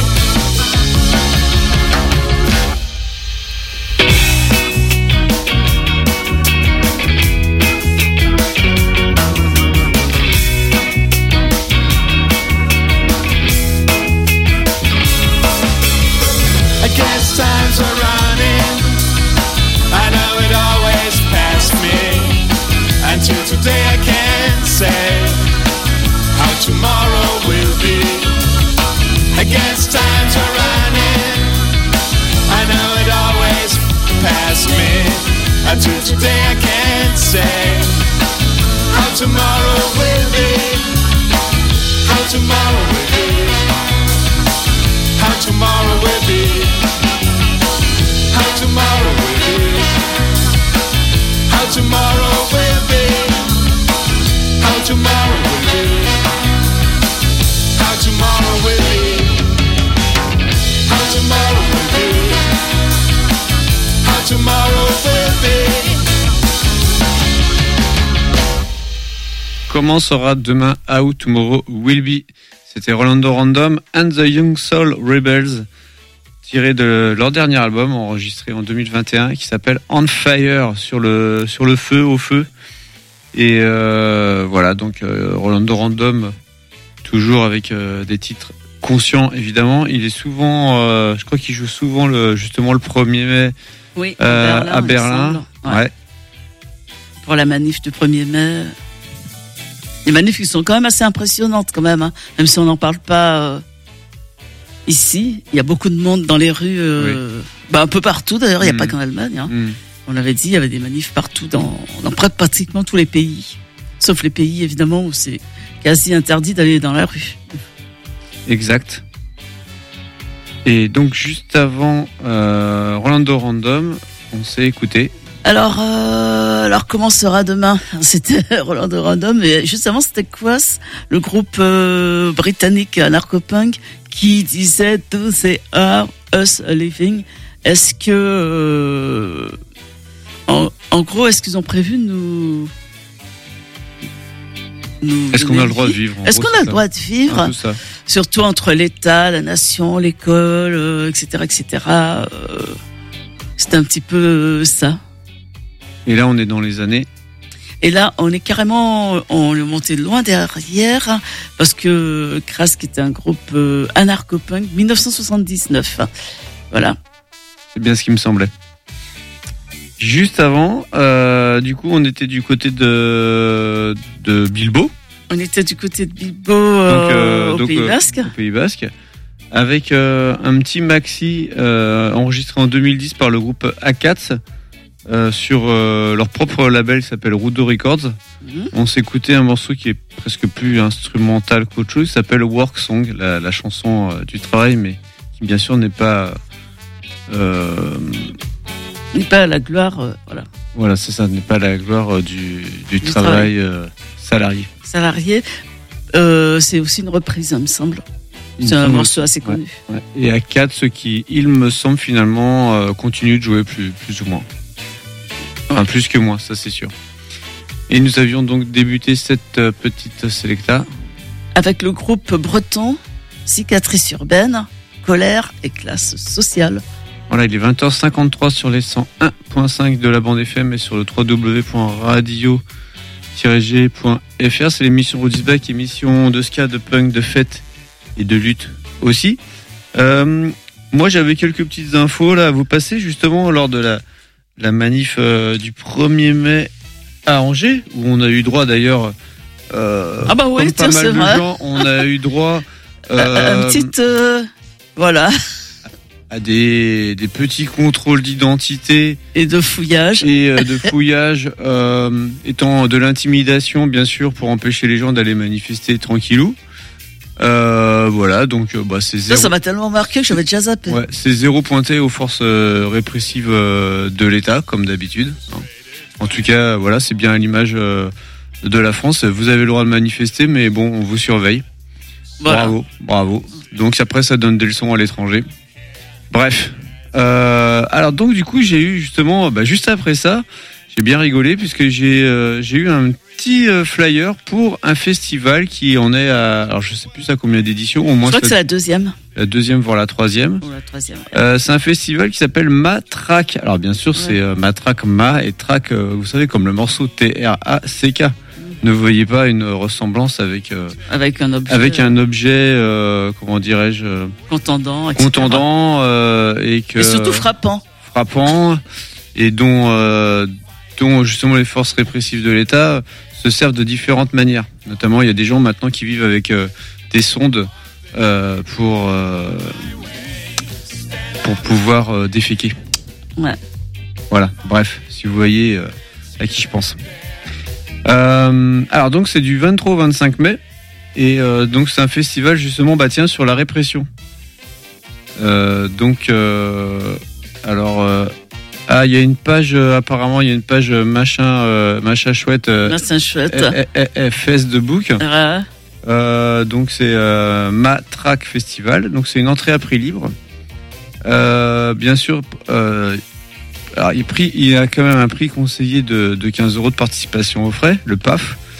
Times are running. I know it always passed me. Until today I can't say how tomorrow will be. I guess times are running. I know it always passed me. Until today I can't say how tomorrow will be. How tomorrow will be. How tomorrow will be. comment sera demain How Tomorrow Will Be. C'était Rolando Random and the Young Soul Rebels, tiré de leur dernier album enregistré en deux mille vingt et un qui s'appelle On Fire, sur le, sur le feu, au feu. Et euh, voilà, donc euh, Rolando Random, toujours avec euh, des titres conscients évidemment. Il est souvent, euh, je crois qu'il joue souvent le, justement le premier mai Oui, euh, Berlin, à Berlin. Ouais. Ouais. Pour la manif du premier mai. Les manifs qui sont quand même assez impressionnantes quand même, hein. Même si on n'en parle pas euh, ici. Il y a beaucoup de monde dans les rues, euh, oui. bah, un peu partout d'ailleurs, il n'y a mmh. pas qu'en Allemagne. Hein. Mmh. On l'avait dit, il y avait des manifs partout dans, dans pratiquement tous les pays. Sauf les pays évidemment où c'est quasi interdit d'aller dans la rue. Exact. Et donc juste avant euh, Rolando Random, on s'est écouté. Alors, euh, alors comment sera demain ? C'était Rolando Random, et juste avant c'était Quas, le groupe euh, britannique anarcho-punk qui disait "Do they are us a living". Est-ce que, euh, en, en gros, est-ce qu'ils ont prévu de nous, nous Est-ce qu'on a le droit de vivre ? Est-ce qu'on a le droit de vivre ? Surtout entre l'État, la nation, l'école, euh, et cetera, et cetera. Euh, c'est un petit peu ça. Et là, on est dans les années. Et là, on est carrément, on est monté loin derrière, parce que Crass, qui était un groupe euh, anarcho-punk, dix-neuf cent soixante-dix-neuf. Voilà. C'est bien ce qui me semblait. Juste avant, euh, du coup, on était du côté de, de Bilbao. On était du côté de Bilbao, euh, donc, euh, au, donc, Pays Basque. Au Pays Basque. Avec euh, un petit maxi euh, enregistré en deux mille dix par le groupe A quatre. Euh, sur euh, leur propre label qui s'appelle Rudo Records. Mmh. On s'écoutait un morceau qui est presque plus instrumental qu'autre chose, qui s'appelle Work Song, la, la chanson euh, du travail, mais qui bien sûr n'est pas euh, n'est pas la gloire, euh, voilà. Voilà, c'est ça, n'est pas la gloire euh, du, du, du travail, travail. Euh, salarié. Salarié, euh, c'est aussi une reprise, il me semble. Il c'est me un semble morceau assez connu. Ouais, ouais. Et à quatre, ceux qui, il me semble finalement, euh, continuent de jouer plus, plus ou moins. Enfin, plus que moi, ça c'est sûr. Et nous avions donc débuté cette euh, petite sélecta avec le groupe breton Cicatrice urbaine, colère et classe sociale. Voilà, il est vingt heures cinquante-trois sur les cent un virgule cinq de la bande F M et sur le w w w point radio tiret g point f r. C'est l'émission Rudisback, émission de ska, de punk, de fête et de lutte aussi. Euh, moi, j'avais quelques petites infos là à vous passer justement lors de la la manif euh, du premier mai à Angers, où on a eu droit d'ailleurs euh, ah bah ouais, comme pas mal de vrai. gens, on a eu droit euh, un petit euh, voilà à des des petits contrôles d'identité et de fouillage et euh, de fouillage euh, étant de l'intimidation bien sûr pour empêcher les gens d'aller manifester tranquillou. Euh, voilà, donc bah c'est zéro. Ça, ça m'a tellement marqué que j'avais déjà zappé. Ouais, c'est zéro pointé aux forces euh, répressives euh, de l'État, comme d'habitude. En tout cas, voilà, c'est bien à l'image euh, de la France. Vous avez le droit de manifester, mais bon, on vous surveille. Voilà. Bravo, bravo. Donc après, ça donne des leçons à l'étranger. Bref. Euh, alors donc du coup, j'ai eu justement, bah, juste après ça, j'ai bien rigolé puisque j'ai euh, j'ai eu un petit flyer pour un festival qui en est à, alors je sais plus à combien d'éditions, au moins. Je crois que c'est la deuxième. La deuxième, voire la troisième. Ou la troisième. Ouais. Euh, c'est un festival qui s'appelle Matraque. Alors bien sûr, ouais. c'est euh, Matraque, Ma et Track, euh, vous savez, comme le morceau T R A C K. Mmh. Ne voyez pas une ressemblance avec euh, avec un objet, avec un objet, euh, comment dirais-je, euh, contendant, et cetera. Contendant euh, et que. Et surtout frappant. Frappant et dont euh, dont justement les forces répressives de l'État se servent de différentes manières. Notamment, il y a des gens maintenant qui vivent avec euh, des sondes euh, pour euh, pour pouvoir euh, déféquer. Ouais. Voilà. Bref, si vous voyez euh, à qui je pense. Euh, alors donc c'est du vingt-trois au vingt-cinq mai et euh, donc c'est un festival justement bah tiens sur la répression. Euh, donc euh, alors. Euh, Ah, il y a une page, euh, apparemment, il y a une page euh, machin, euh, machin chouette. Euh, machin chouette. F S de book. Ouais. Euh, donc c'est euh, Matraque Festival. Donc c'est une entrée à prix libre. Euh, bien sûr, euh, alors il, prix, il y a quand même un prix conseillé de, de quinze euros de participation aux frais, le P A F.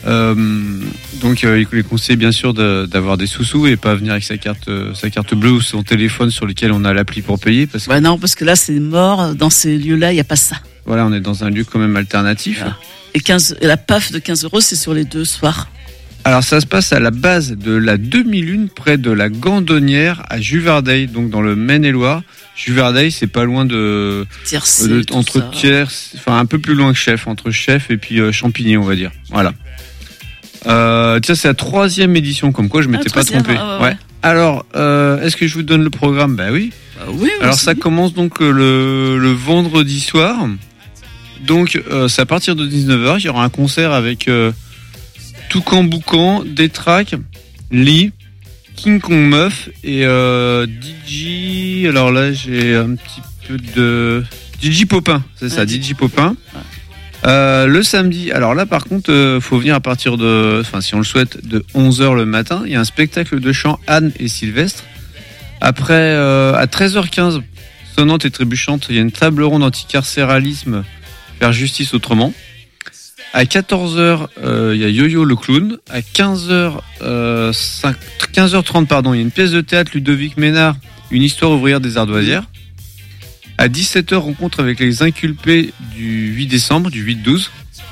Euh, donc euh, il est conseillé bien sûr de, d'avoir des sous-sous et pas venir avec sa carte, euh, sa carte bleue ou son téléphone sur lequel on a l'appli pour payer. Parce que, Bah non, parce que là c'est mort. Dans ces lieux-là, il y a pas ça. voilà, on est dans un lieu quand même alternatif. Voilà. Et, quinze, et la P A F de quinze euros, c'est sur les deux soirs. Alors ça se passe à la base de la demi-lune près de la Gandonnière à Juvardeil, donc dans le Maine-et-Loire. Juvardeil, c'est pas loin de, Tiercé, de tout entre ça. Thiers, enfin un peu plus loin que Chef, entre Chef et puis euh, Champigny, on va dire. Voilà. Euh, tiens, c'est la troisième édition, comme quoi je m'étais Ah, pas troisième, trompé. ah, ouais, ouais. Alors, euh, est-ce que je vous donne le programme ? Bah oui. Bah oui, Alors aussi. ça commence donc euh, le, le vendredi soir. Donc euh, c'est à partir de dix-neuf heures. Il y aura un concert avec euh, Toucan Boucan, Détrac, Lee, King Kong Meuf et euh, D J. Alors là j'ai un petit peu de D J Popin, c'est ça, Ouais, D J Popin. Euh, le samedi, alors là par contre, euh, faut venir à partir de, enfin si on le souhaite, de onze heures le matin. Il y a un spectacle de chant Anne et Sylvestre. Après, euh, à treize heures quinze, sonnante et trébuchante, il y a une table ronde anticarcéralisme, faire justice autrement. À quatorze heures, euh, il y a Yo-Yo le clown. À quinze heures, euh, cinq, quinze heures trente, pardon, il y a une pièce de théâtre Ludovic Ménard, une histoire ouvrière des ardoisières. À dix-sept heures, rencontre avec les inculpés du huit décembre, du huit douze.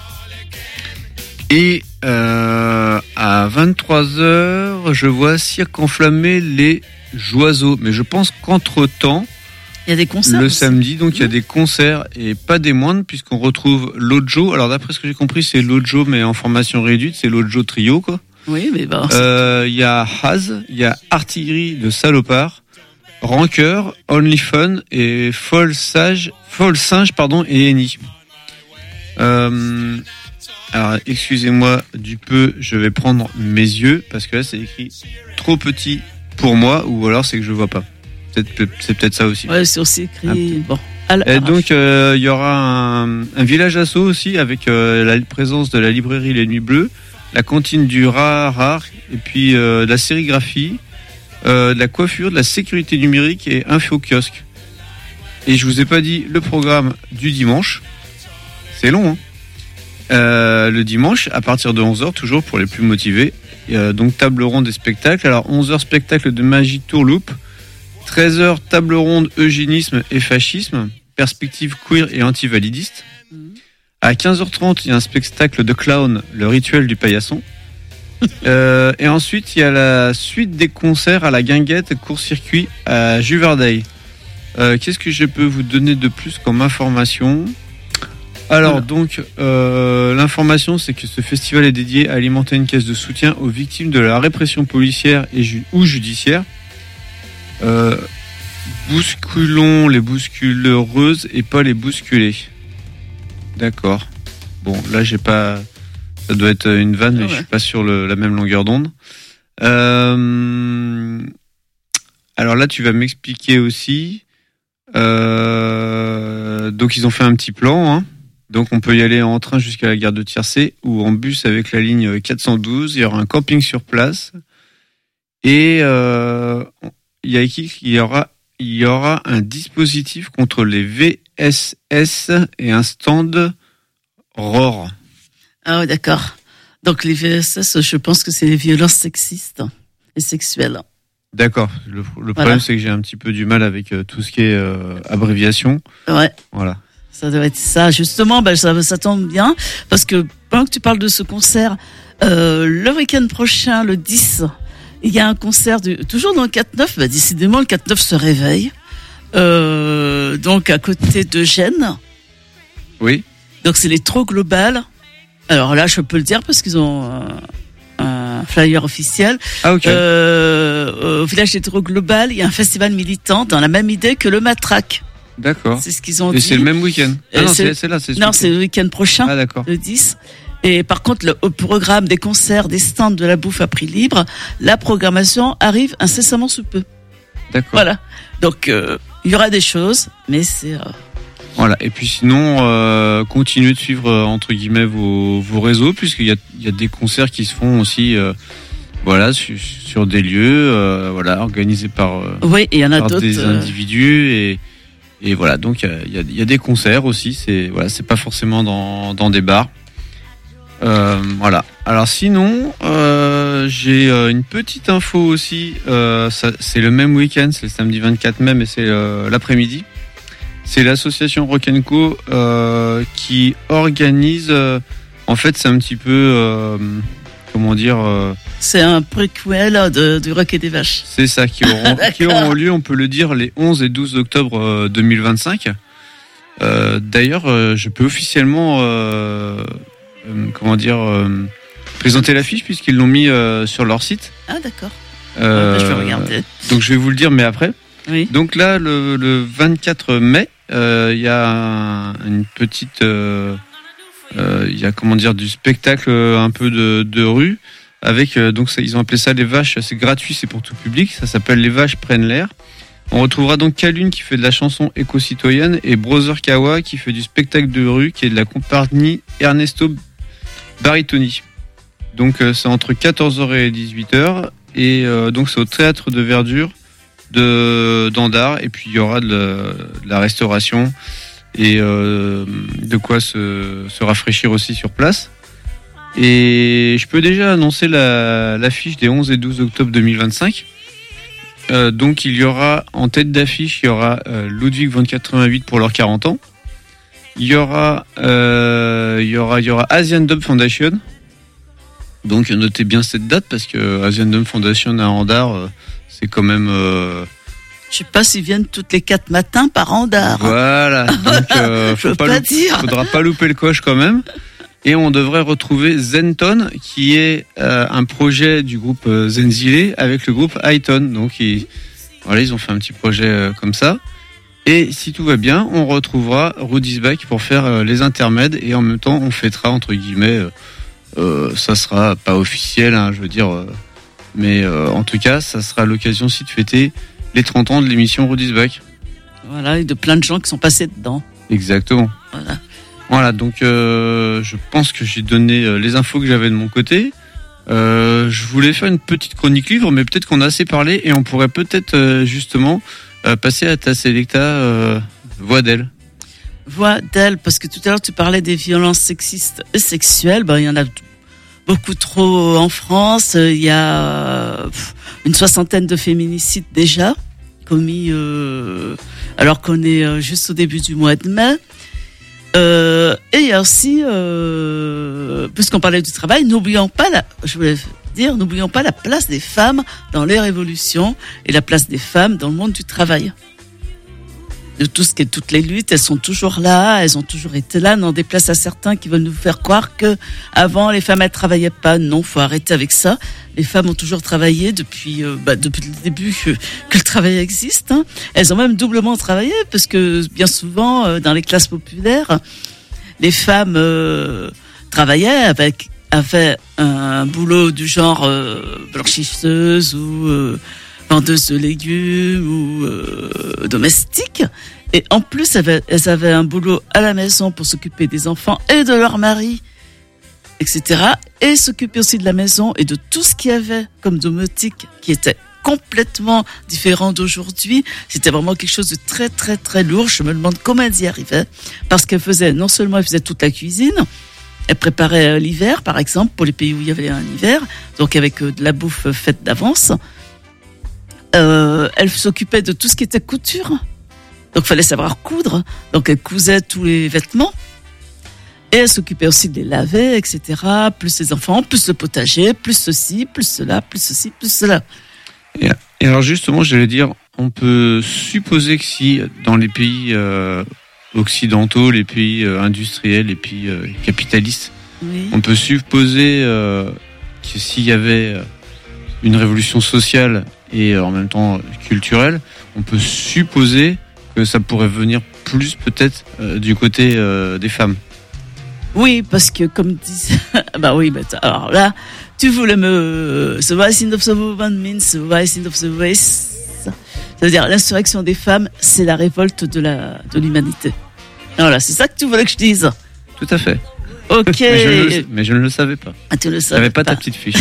Et euh, à vingt-trois heures, je vois Cirque Enflammé les Joiseaux. Mais je pense qu'entre-temps, Il y a des concerts. le aussi. samedi, donc il y a des concerts et pas des moindres, puisqu'on retrouve Lojo. Alors d'après ce que j'ai compris, c'est Lojo, mais en formation réduite, c'est Lojo Trio, quoi. Oui, mais bah, Euh, Il y a Haz, il y a Artillerie de Salopard, Rancœur, Only Fun et Folle Sage, Folle Singe, pardon, et Eni. Euh, alors, excusez-moi du peu, je vais prendre mes yeux, parce que là, c'est écrit trop petit pour moi, ou alors c'est que je vois pas. Peut-être, c'est peut-être ça aussi. ouais, c'est aussi Un écrit. Bon. À la- Et donc, euh, il y aura un, un village asso aussi, avec euh, la présence de la librairie Les Nuits Bleues, la cantine du Rare Rare, et puis euh, de la sérigraphie, euh, de la coiffure, de la sécurité numérique et info kiosque. Et je vous ai pas dit le programme du dimanche. C'est long, hein. Euh, le dimanche, à partir de onze heures, toujours pour les plus motivés. Euh, donc, table ronde des spectacles. Alors, onze heures, spectacle de magie tourloupe. treize heures, table ronde eugénisme et fascisme. Perspective queer et antivalidiste. À quinze heures trente, il y a un spectacle de clown, le rituel du paillasson. euh, et ensuite, il y a la suite des concerts à la guinguette court-circuit à Juvardeil. Euh, qu'est-ce que je peux vous donner de plus comme information ? Alors, Voilà. donc, euh, l'information, c'est que ce festival est dédié à alimenter une caisse de soutien aux victimes de la répression policière et ju- ou judiciaire. Euh, bousculons les bousculeuses et pas les bousculés. D'accord. Bon, là, j'ai pas. Ça doit être une vanne, mais Ah ouais. je suis pas sur le, la même longueur d'onde. Euh... Alors là, tu vas m'expliquer aussi. Euh... Donc, ils ont fait un petit plan. Hein. Donc, on peut y aller en train jusqu'à la gare de Tiercé ou en bus avec la ligne quatre cent douze. Il y aura un camping sur place. Et euh... il y a écrit qu'il y aura, il y aura un dispositif contre les V S S et un stand R O R. Ah ouais, d'accord. Donc les V S S, je pense que c'est les violences sexistes et sexuelles. D'accord. Le, le problème, Voilà. c'est que j'ai un petit peu du mal avec euh, tout ce qui est euh, abréviation. Ouais, Voilà. ça doit être ça. Justement, ben, ça, ça tombe bien parce que pendant que tu parles de ce concert, euh, le week-end prochain, le dix, il y a un concert du, toujours dans le quatre neuf. Bah, décidément, le quatre neuf se réveille. Euh, donc à côté de Gênes. Oui. Donc c'est les Trop Global. Alors là, je peux le dire parce qu'ils ont un, un flyer officiel. Ah, ok. Euh, au village des Trop Global, il y a un festival militant dans la même idée que le Matraque. D'accord. C'est ce qu'ils ont Et dit. c'est le même week-end. Ah Euh, non, c'est- c'est, c'est là, c'est Non, ce c'est le week-end prochain, Ah, d'accord. le dix. Et par contre, le au programme des concerts, des stands, de la bouffe à prix libre, la programmation arrive incessamment sous peu. D'accord. Voilà. Donc, euh, il y aura des choses, mais c'est... euh, Voilà. Et puis sinon, euh, continuez de suivre euh, entre guillemets vos, vos réseaux, puisqu'il y a, il y a des concerts qui se font aussi, euh, voilà, sur, sur des lieux, euh, voilà, organisés par, euh, Oui, et il y en a par d'autres. des euh, individus et et voilà. Donc il y a, il y a, il y a des concerts aussi. C'est voilà, c'est pas forcément dans dans des bars. Euh, voilà. Alors sinon, euh, j'ai euh, une petite info aussi. Euh, ça, c'est le même week-end, c'est le samedi vingt-quatre mai, mais c'est euh, l'après-midi. C'est l'association Rock and Co euh, qui organise. Euh, en fait, c'est un petit peu, euh, comment dire. Euh, c'est un préquel de, de Rock et des Vaches. C'est ça qui auront, qui auront lieu, on peut le dire, les onze et douze octobre euh, deux mille vingt-cinq. Euh, d'ailleurs, euh, je peux officiellement, euh, euh, comment dire. Euh, présenter l'affiche puisqu'ils l'ont mis euh, sur leur site. Ah d'accord. Euh, ouais, bah, je vais regarder. Donc je vais vous le dire mais après. Oui. Donc là le, le vingt-quatre mai, il euh, y a un, une petite, il euh, euh, y a comment dire du spectacle un peu de, de rue avec euh, donc ça, ils ont appelé ça les vaches. C'est gratuit, c'est pour tout public. Ça s'appelle les vaches prennent l'air. On retrouvera donc Calune qui fait de la chanson éco-citoyenne et Brother Kawa qui fait du spectacle de rue qui est de la compagnie Ernesto Baritoni. Donc euh, c'est entre quatorze heures et dix-huit heures et euh, donc c'est au théâtre de Verdure de d'Andard et puis il y aura de la, de la restauration et euh, de quoi se, se rafraîchir aussi sur place. Et je peux déjà annoncer la, l'affiche des onze et douze octobre deux mille vingt-cinq. Euh, donc il y aura en tête d'affiche il y aura euh, Ludwig von quatre-vingt-huit pour leurs quarante ans. Il y aura euh, il y aura il y aura Asian Dub Foundation. Donc notez bien cette date parce que Asian Dub Foundation à Andard, euh, c'est quand même. Euh... Je sais pas s'ils viennent toutes les quatre matins par Andard. Voilà. Donc euh, faut pas, pas louper, dire. faudra pas louper le coche quand même. Et on devrait retrouver Zenton, qui est euh, un projet du groupe euh, Zenzile avec le groupe Highton. Donc ils, voilà, ils ont fait un petit projet euh, comme ça. Et si tout va bien, on retrouvera Rudy's Back pour faire euh, les intermèdes et en même temps on fêtera entre guillemets. Euh, Euh, ça sera pas officiel, hein, je veux dire, euh, mais euh, en tout cas, ça sera l'occasion aussi de fêter les trente ans de l'émission Rudy's Back. Voilà, et de plein de gens qui sont passés dedans. Exactement. Voilà. Voilà, donc euh, je pense que j'ai donné euh, les infos que j'avais de mon côté. Euh, je voulais faire une petite chronique livre, mais peut-être qu'on a assez parlé et on pourrait peut-être euh, justement euh, passer à ta sélecta euh, voix d'elle. Voix d'elle, parce que tout à l'heure tu parlais des violences sexistes et sexuelles, ben il y en a beaucoup trop en France. Il y a une soixantaine de féminicides déjà commis euh, alors qu'on est juste au début du mois de mai. Euh, et il y a aussi, euh, puisqu'on parlait du travail, n'oublions pas la, je voulais dire, n'oublions pas la place des femmes dans les révolutions et la place des femmes dans le monde du travail. De tout ce qui est toutes les luttes, elles sont toujours là, elles ont toujours été là. N'en déplace à certains qui veulent nous faire croire que avant les femmes elles travaillaient pas. Non, faut arrêter avec ça. Les femmes ont toujours travaillé depuis euh, bah, depuis le début que, que le travail existe. Hein. Elles ont même doublement travaillé parce que bien souvent euh, dans les classes populaires, les femmes euh, travaillaient avec avaient un boulot du genre euh, blanchisseuse ou euh, vendeuse de légumes ou euh, domestique. Et en plus, elles avaient, elles avaient un boulot à la maison pour s'occuper des enfants et de leur mari, et cetera. Et s'occuper aussi de la maison et de tout ce qu'il y avait comme domotique qui était complètement différent d'aujourd'hui. C'était vraiment quelque chose de très, très, très lourd. Je me demande comment elles y arrivaient. Parce qu'elles faisaient, non seulement elles faisaient toute la cuisine, elles préparaient l'hiver, par exemple, pour les pays où il y avait un hiver, donc avec de la bouffe faite d'avance. Euh, elle s'occupait de tout ce qui était couture. Donc, il fallait savoir coudre. Donc, elle cousait tous les vêtements. Et elle s'occupait aussi de les laver, et cetera. Plus les enfants, plus le potager, plus ceci, plus cela, plus ceci, plus cela. Et, et alors, justement, j'allais dire, on peut supposer que si, dans les pays euh, occidentaux, les pays euh, industriels, les pays euh, capitalistes, oui. On peut supposer euh, que s'il y avait une révolution sociale et en même temps culturelle, on peut supposer que ça pourrait venir plus peut-être euh, du côté euh, des femmes. Oui, parce que comme disait, bah oui, bah alors là, tu voulais me, the rising of the woman means the rising of the race. C'est-à-dire l'insurrection des femmes, c'est la révolte de la de l'humanité. Voilà, c'est ça que tu voulais que je dise. Tout à fait. Ok. mais, je le, mais je ne le savais pas. Ah, tu le savais J'avais pas, pas ta petite fiche.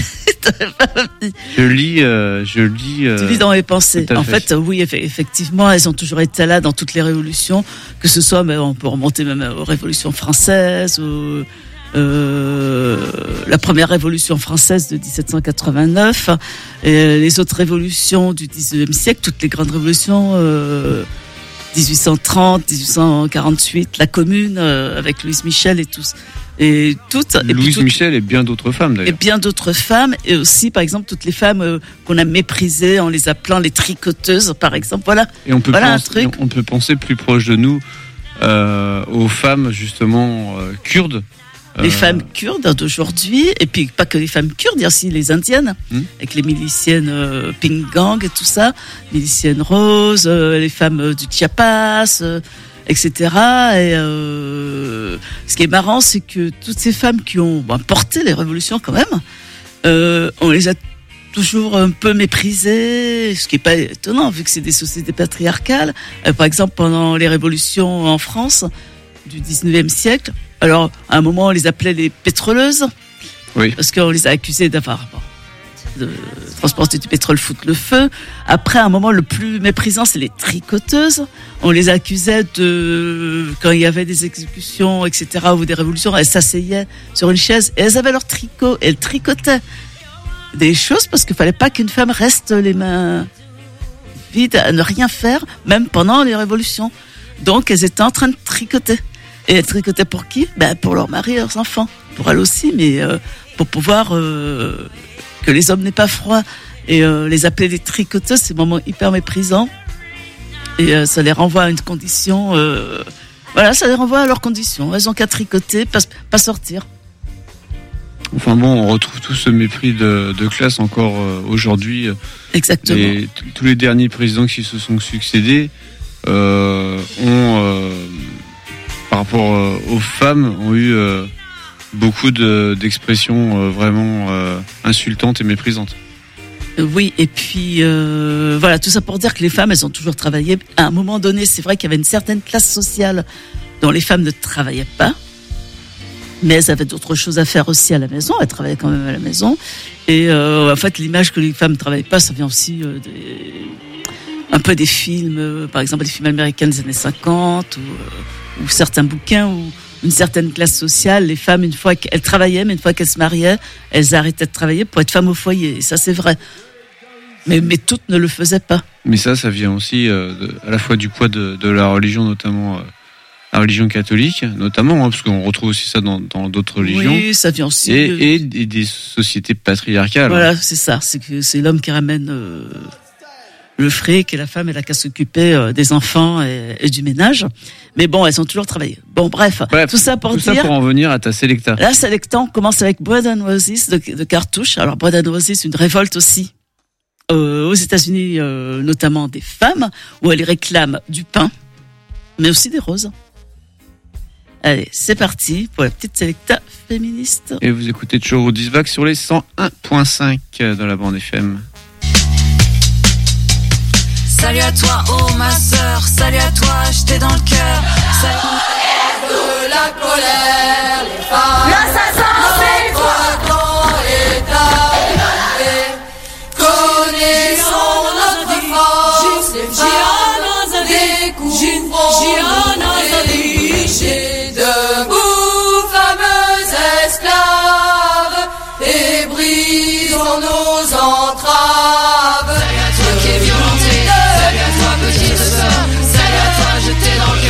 je lis, euh, je lis. Euh, tu lis dans mes pensées. En fait, fait, oui, effectivement, elles ont toujours été là dans toutes les révolutions, que ce soit, mais on peut remonter même aux révolutions françaises, aux, euh, la première révolution française de dix-sept cent quatre-vingt-neuf, et les autres révolutions du dix-neuvième siècle, toutes les grandes révolutions, euh, dix-huit cent trente, dix-huit cent quarante-huit, la Commune euh, avec Louise Michel et tous. Et toutes, et Louise toutes, Michel et bien d'autres femmes et d'ailleurs. bien d'autres femmes, et aussi par exemple toutes les femmes euh, qu'on a méprisées en les appelant les tricoteuses, par exemple. Voilà. Et on peut, Voilà un penser, truc. on peut penser plus proche de nous euh, aux femmes justement euh, kurdes. Les Euh, femmes kurdes d'aujourd'hui, et puis pas que les femmes kurdes, il y a aussi les indiennes, Hmm. avec les miliciennes euh, Pink Gang et tout ça, miliciennes roses, euh, les femmes euh, du Chiapas, euh, et cetera. Et euh, ce qui est marrant, c'est que toutes ces femmes qui ont bon, porté les révolutions quand même, euh, on les a toujours un peu méprisées, ce qui est pas étonnant vu que c'est des sociétés patriarcales. Euh, par exemple, pendant les révolutions en France du dix-neuvième siècle, alors à un moment on les appelait les pétroleuses, Oui. parce qu'on les a accusées d'avoir bon, de transporter du pétrole, foutre le feu. Après, à un moment le plus méprisant, c'est les tricoteuses. On les accusait de, quand il y avait des exécutions, et cetera, ou des révolutions, elles s'asseyaient sur une chaise et elles avaient leur tricot et elles tricotaient des choses parce qu'il fallait pas qu'une femme reste les mains vides à ne rien faire, même pendant les révolutions. Donc elles étaient en train de tricoter. Et elles tricotaient pour qui? Ben pour leur mari et leurs enfants. Pour elles aussi, mais euh, pour pouvoir euh, que les hommes n'aient pas froid. Et euh, les appeler des tricoteuses, c'est un moment hyper méprisant. Et euh, ça les renvoie à une condition... Euh, voilà, ça les renvoie à leurs conditions. Elles ont qu'à tricoter, pas, pas sortir. Enfin bon, on retrouve tout ce mépris de, de classe encore euh, aujourd'hui. Exactement. Et t- tous les derniers présidents qui se sont succédés euh, ont, euh, par rapport euh, aux femmes, ont eu euh, beaucoup de, d'expressions euh, vraiment euh, insultantes et méprisantes. Oui, et puis euh, voilà, tout ça pour dire que les femmes, elles ont toujours travaillé. À un moment donné, c'est vrai qu'il y avait une certaine classe sociale dont les femmes ne travaillaient pas, mais elles avaient d'autres choses à faire aussi à la maison. Elles travaillaient quand même à la maison. Et euh, en fait, l'image que les femmes ne travaillent pas, ça vient aussi euh, des, un peu des films, euh, par exemple des films américains des années cinquante, ou, euh, ou certains bouquins où une certaine classe sociale, les femmes, une fois qu'elles travaillaient, mais une fois qu'elles se mariaient, elles arrêtaient de travailler pour être femmes au foyer. Et ça, c'est vrai. Mais, mais toutes ne le faisaient pas. Mais ça, ça vient aussi euh, de, à la fois du poids de, de la religion, notamment euh, la religion catholique, notamment, hein, parce qu'on retrouve aussi ça dans, dans d'autres religions, Oui, ça vient aussi. et, de- et des, des sociétés patriarcales. Voilà, c'est ça. C'est que c'est l'homme qui ramène euh, le fric et la femme, elle a qu'à s'occuper euh, des enfants et, et du ménage. Mais bon, elles ont toujours travaillé. Bon, bref, Bref, tout ça pour Tout ça dire. pour en venir à ta Selecta. Là, Selecta, on commence avec Bread and Roses de, de Cartouche. Alors, Bread and Roses, c'est une révolte aussi euh, aux États-Unis, euh, notamment des femmes, où elles réclament du pain, mais aussi des roses. Allez, c'est parti pour la petite Selecta féministe. Et vous écoutez toujours au Disvac sur les cent un virgule cinq dans la bande F M. Salut à toi, oh ma sœur, salut à toi, j'étais dans le cœur. Salut. De la colère, les femmes. L'assassin, c'est toi. Dans l'état connaissons notre force, les femmes. Découvrons les clichés. Debout, fameuses esclaves, et brisons nos entraves. Salut à toi qui est violenté, salut à toi petite sœur, salut à toi jeté dans le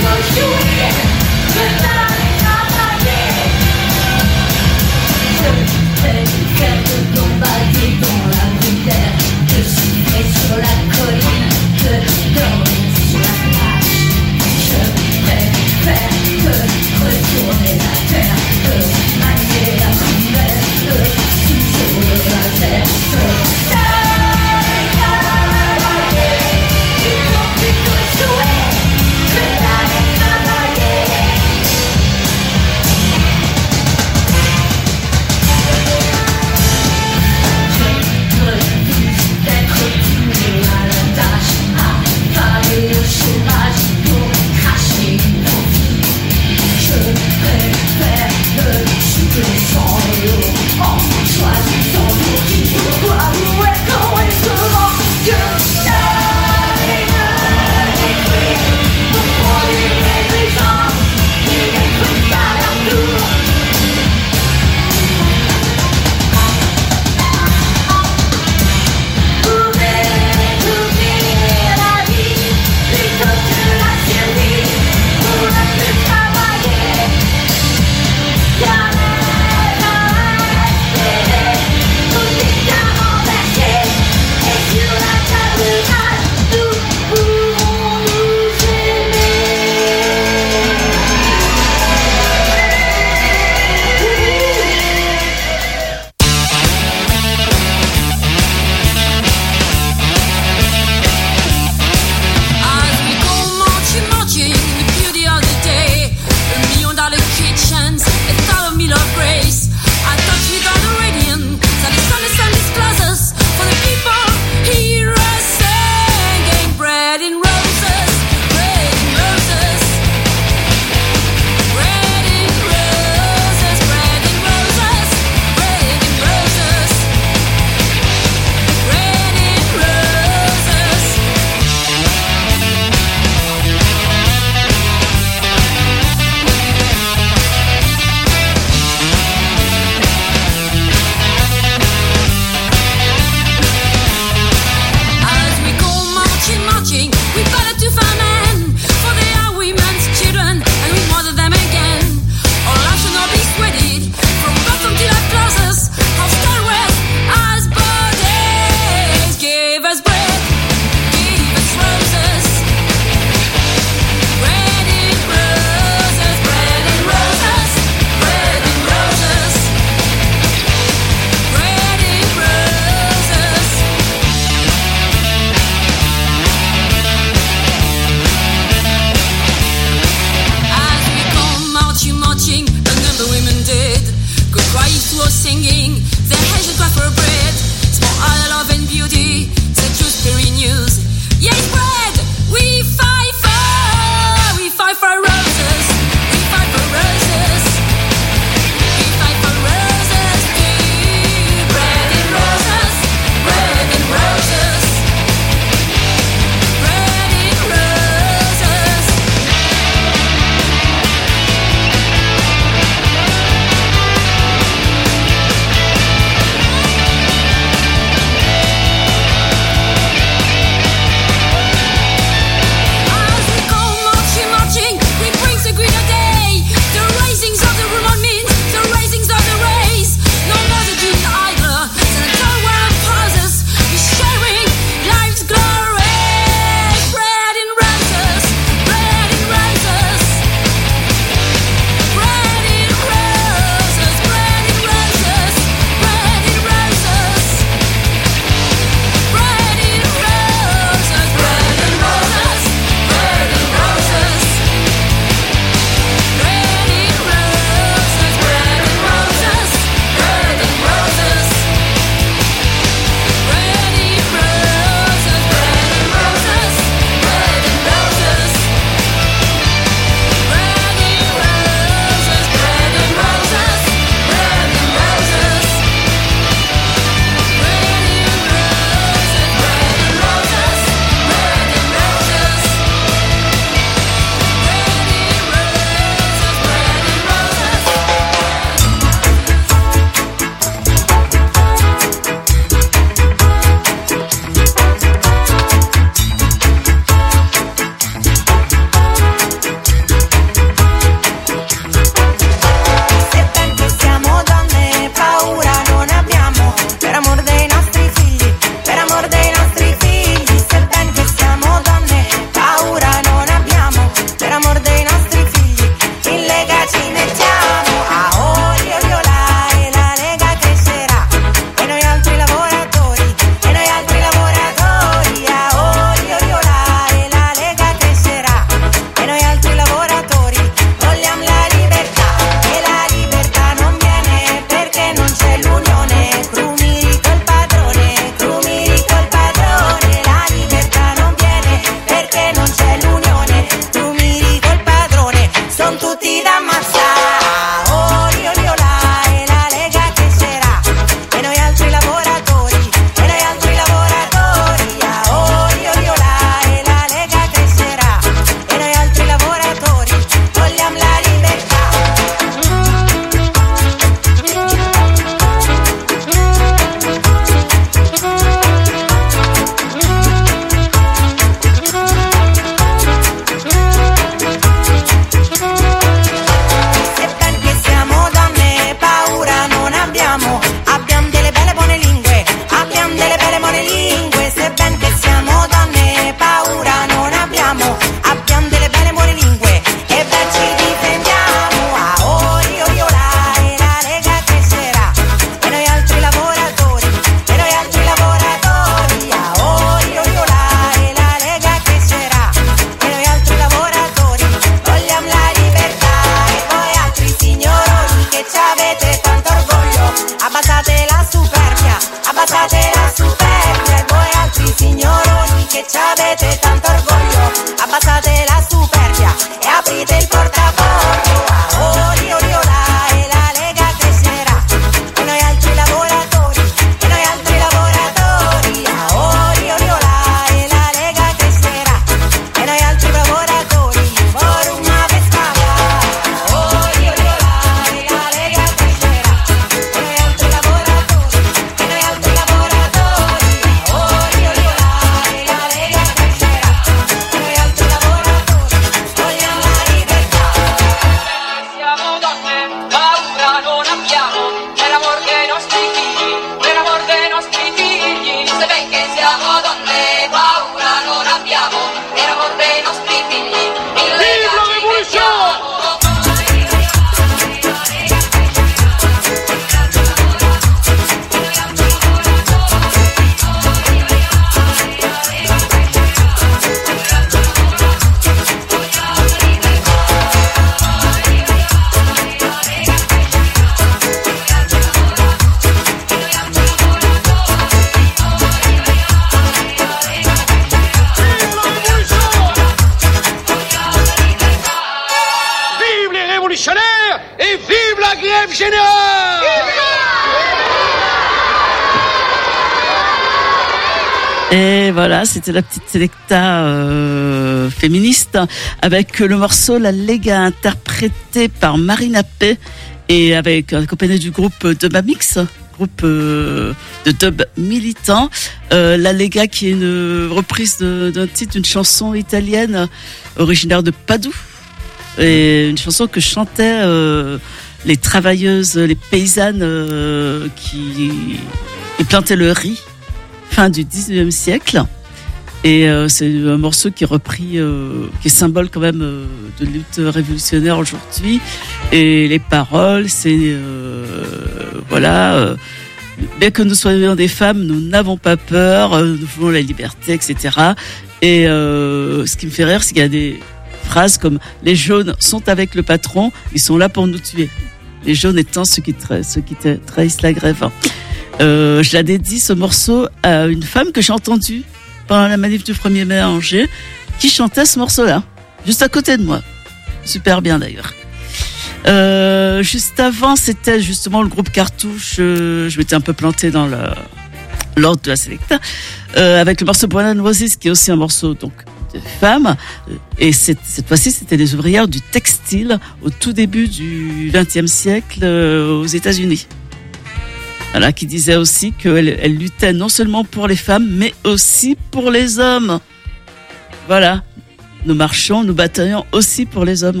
Et voilà, c'était la petite sélecta euh, féministe avec le morceau La Lega interprété par Marina P et avec accompagné du groupe Dub Mix, groupe euh, de dub militant. Euh, La Lega qui est une reprise de, d'un titre d'une chanson italienne originaire de Padoue et une chanson que chantaient euh, les travailleuses, les paysannes euh, qui, qui plantaient le riz. Fin du dix-neuvième siècle et euh, c'est un morceau qui est repris euh, qui est symbole quand même euh, de lutte révolutionnaire aujourd'hui et les paroles c'est euh, voilà euh, bien que nous soyons des femmes nous n'avons pas peur euh, nous voulons la liberté etc et euh, ce qui me fait rire c'est qu'il y a des phrases comme les jaunes sont avec le patron ils sont là pour nous tuer les jaunes étant ceux qui, tra- ceux qui tra- trahissent la grève. Euh, je la dédie ce morceau à une femme que j'ai entendue pendant la manif du premier mai à Angers, qui chantait ce morceau-là, juste à côté de moi. Super bien d'ailleurs. Euh, juste avant, c'était justement le groupe Cartouche. Euh, je m'étais un peu plantée dans le, l'ordre de la sélecta, euh, avec le morceau Buena Roses, qui est aussi un morceau donc de femmes. Et cette, cette fois-ci, c'était des ouvrières du textile au tout début du vingtième siècle euh, aux États-Unis. Voilà, qui disait aussi qu'elle elle luttait non seulement pour les femmes, mais aussi pour les hommes. Voilà, nous marchions, nous battions aussi pour les hommes.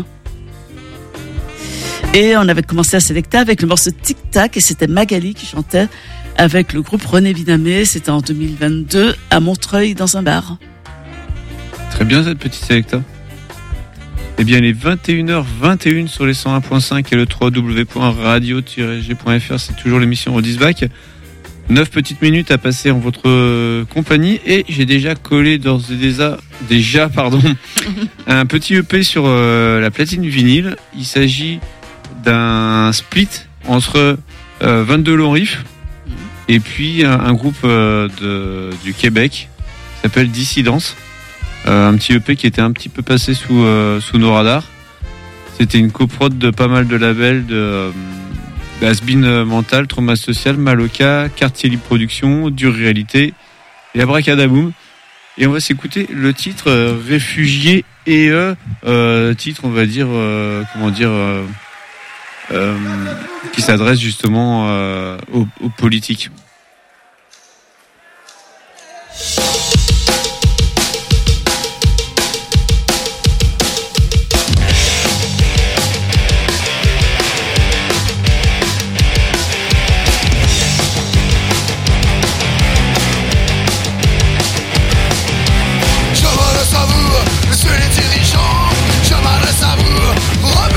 Et on avait commencé à sélecter avec le morceau Tic Tac, et c'était Magali qui chantait avec le groupe René Binamé. C'était en deux mille vingt-deux à Montreuil dans un bar. Très bien cette petite sélecta. Eh bien, les vingt et une heures vingt et une sur les cent un point cinq et le w w w point radio tiret g point f r, c'est toujours l'émission Rodisback. neuf petites minutes à passer en votre compagnie et j'ai déjà collé d'ores et déjà, déjà pardon, un petit E P sur euh, la platine vinyle. Il s'agit d'un split entre euh, vingt-deux longs riffs et puis un, un groupe euh, de, du Québec qui s'appelle Dissidence. Euh, un petit E P qui était un petit peu passé sous, euh, sous nos radars. C'était une coprod de pas mal de labels de euh, Has-Been Mental, Trauma Social, Maloca, Quartier Libre Production, Dure Réalité et Abracadaboom. Et on va s'écouter le titre euh, Réfugiés et eux, euh, titre on va dire euh, comment dire euh, euh, qui s'adresse justement euh, aux, aux politiques.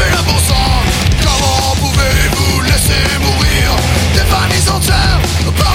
Comment pouvez-vous laisser mourir des familles entières?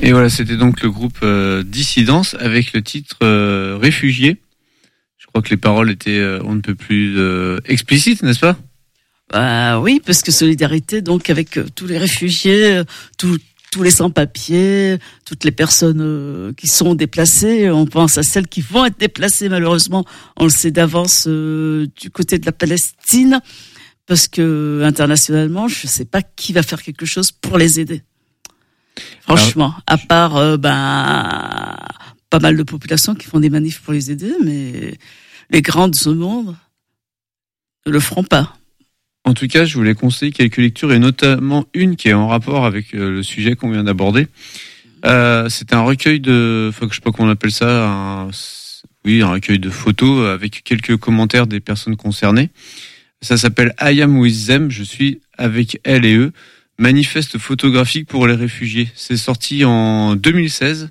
Et voilà, c'était donc le groupe euh, Dissidence avec le titre euh, Réfugiés. Je crois que les paroles étaient euh, on ne peut plus euh, explicites, n'est-ce pas? Bah oui, parce que solidarité donc avec euh, tous les réfugiés, euh, tous tous les sans-papiers, toutes les personnes euh, qui sont déplacées. On pense à celles qui vont être déplacées malheureusement. On le sait d'avance euh, du côté de la Palestine, parce que internationalement, je sais pas qui va faire quelque chose pour les aider. Franchement, à part euh, ben pas mal de populations qui font des manifs pour les aider, mais les grandes au monde ne le feront pas. En tout cas, je voulais conseiller quelques lectures et notamment une qui est en rapport avec euh, le sujet qu'on vient d'aborder. Euh, c'est un recueil de, enfin, je sais pas comment on appelle ça, un, oui, un recueil de photos avec quelques commentaires des personnes concernées. Ça s'appelle I am with them, je suis avec elles et eux. Manifeste photographique pour les réfugiés. C'est sorti en deux mille seize.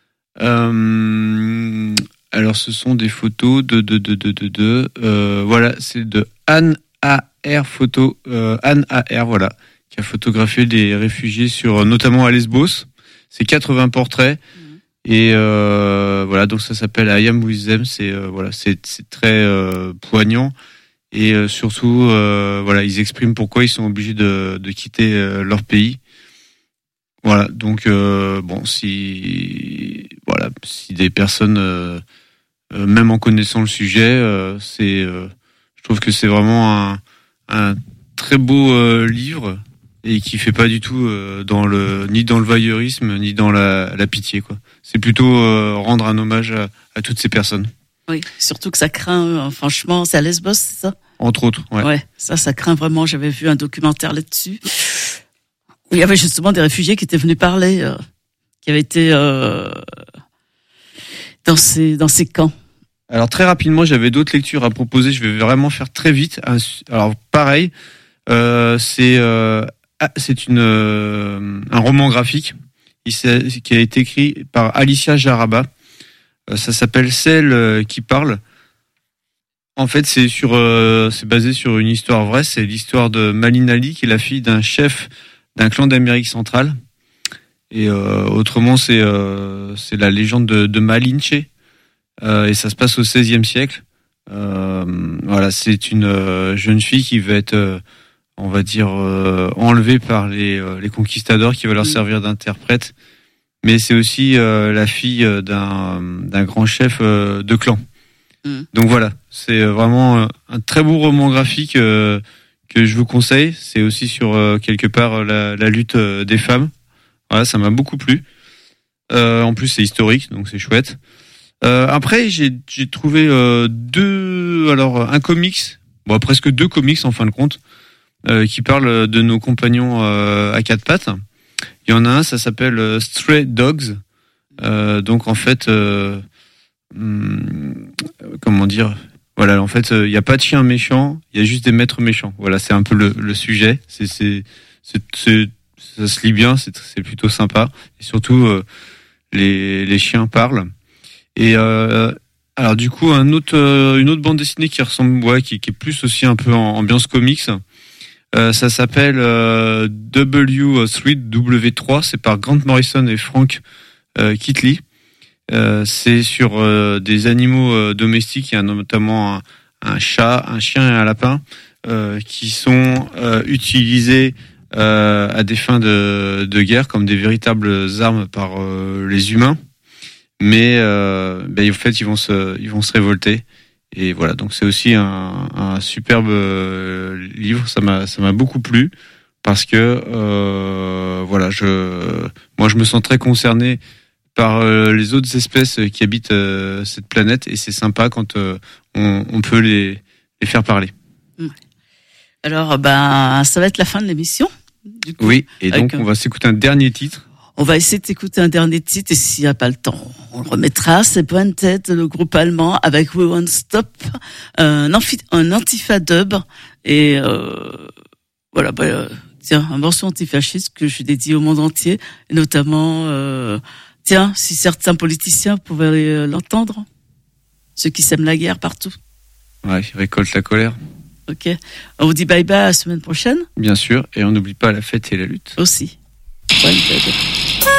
Euh, alors, ce sont des photos de de de de de, de euh, voilà, c'est de Anne A R photo, euh, Anne A R, voilà, qui a photographié des réfugiés sur, notamment à Lesbos. C'est quatre-vingts portraits. Mmh. Et euh, voilà, donc ça s'appelle I am with them. C'est euh, voilà, c'est c'est très euh, poignant. Et euh, surtout, euh, voilà, ils expriment pourquoi ils sont obligés de, de quitter euh, leur pays. Voilà, donc euh, bon, si voilà, si des personnes, euh, euh, même en connaissant le sujet, euh, c'est, euh, je trouve que c'est vraiment un, un très beau euh, livre et qui fait pas du tout euh, dans le ni dans le voyeurisme ni dans la, la pitié, quoi. C'est plutôt euh, rendre un hommage à, à toutes ces personnes. Oui, surtout que ça craint, franchement, c'est à Lesbos, c'est ça? Entre autres, ouais. Ouais, ça, ça craint vraiment. J'avais vu un documentaire là-dessus. Où il y avait justement des réfugiés qui étaient venus parler, euh, qui avaient été euh, dans ces dans ces camps. Alors très rapidement, j'avais d'autres lectures à proposer. Je vais vraiment faire très vite. Alors pareil, euh, c'est euh, c'est une euh, un roman graphique qui a été écrit par Alicia Jaraba. Ça s'appelle Celle qui parle. En fait, c'est sur, euh, c'est basé sur une histoire vraie. C'est l'histoire de Malin Ali, qui est la fille d'un chef d'un clan d'Amérique centrale. Et euh, autrement, c'est euh, c'est la légende de, de Malinche. Euh, et ça se passe au seizième siècle. Euh, voilà, c'est une euh, jeune fille qui va être, euh, on va dire, euh, enlevée par les euh, les conquistadors, qui va leur servir d'interprète. Mais c'est aussi euh, la fille d'un d'un grand chef euh, de clan. Mmh. Donc voilà, c'est vraiment un très beau roman graphique euh, que je vous conseille. C'est aussi sur euh, quelque part la, la lutte euh, des femmes. Voilà, ça m'a beaucoup plu. Euh, en plus, c'est historique, donc c'est chouette. Euh, après, j'ai, j'ai trouvé euh, deux, alors un comics, bon presque deux comics en fin de compte, euh, qui parlent de nos compagnons euh, à quatre pattes. Il y en a un, ça s'appelle euh, Stray Dogs. Euh, donc en fait. Euh, Hum, comment dire, voilà, en fait, il euh, n'y a pas de chiens méchants, il y a juste des maîtres méchants. Voilà, c'est un peu le, le sujet. C'est, c'est, c'est, c'est, ça se lit bien, c'est, c'est plutôt sympa. Et surtout, euh, les, les chiens parlent. Et euh, alors, du coup, un autre, euh, une autre bande dessinée qui ressemble, ouais, qui, qui est plus aussi un peu en ambiance comics. Euh, ça s'appelle euh, W trois, W trois. C'est par Grant Morrison et Frank euh, Kitley. Euh, c'est sur euh, des animaux euh, domestiques. Il y a notamment un, un chat, un chien et un lapin euh, qui sont euh, utilisés euh, à des fins de, de guerre comme des véritables armes par euh, les humains. Mais euh, ben, en fait, ils vont se, ils vont se révolter. Et voilà, donc c'est aussi un, un superbe euh, livre. Ça m'a, ça m'a beaucoup plu parce que euh, voilà, je, moi, je me sens très concerné par euh, les autres espèces qui habitent euh, cette planète, et c'est sympa quand euh, on, on peut les, les faire parler. Alors, ben, ça va être la fin de l'émission. Du coup, oui, et donc un... on va s'écouter un dernier titre. On va essayer d'écouter un dernier titre, et s'il n'y a pas le temps, on le remettra. C'est Pointed, le groupe allemand, avec We Won't Stop, un, amphi- un antifa dub, et euh, voilà, bah, euh, tiens, un morceau antifasciste que je dédie au monde entier, et notamment... Euh, Tiens, si certains politiciens pouvaient l'entendre, ceux qui sèment la guerre partout. Ouais, ils récoltent la colère. Ok. On vous dit bye bye à la semaine prochaine. Bien sûr, et on n'oublie pas la fête et la lutte. Aussi. One,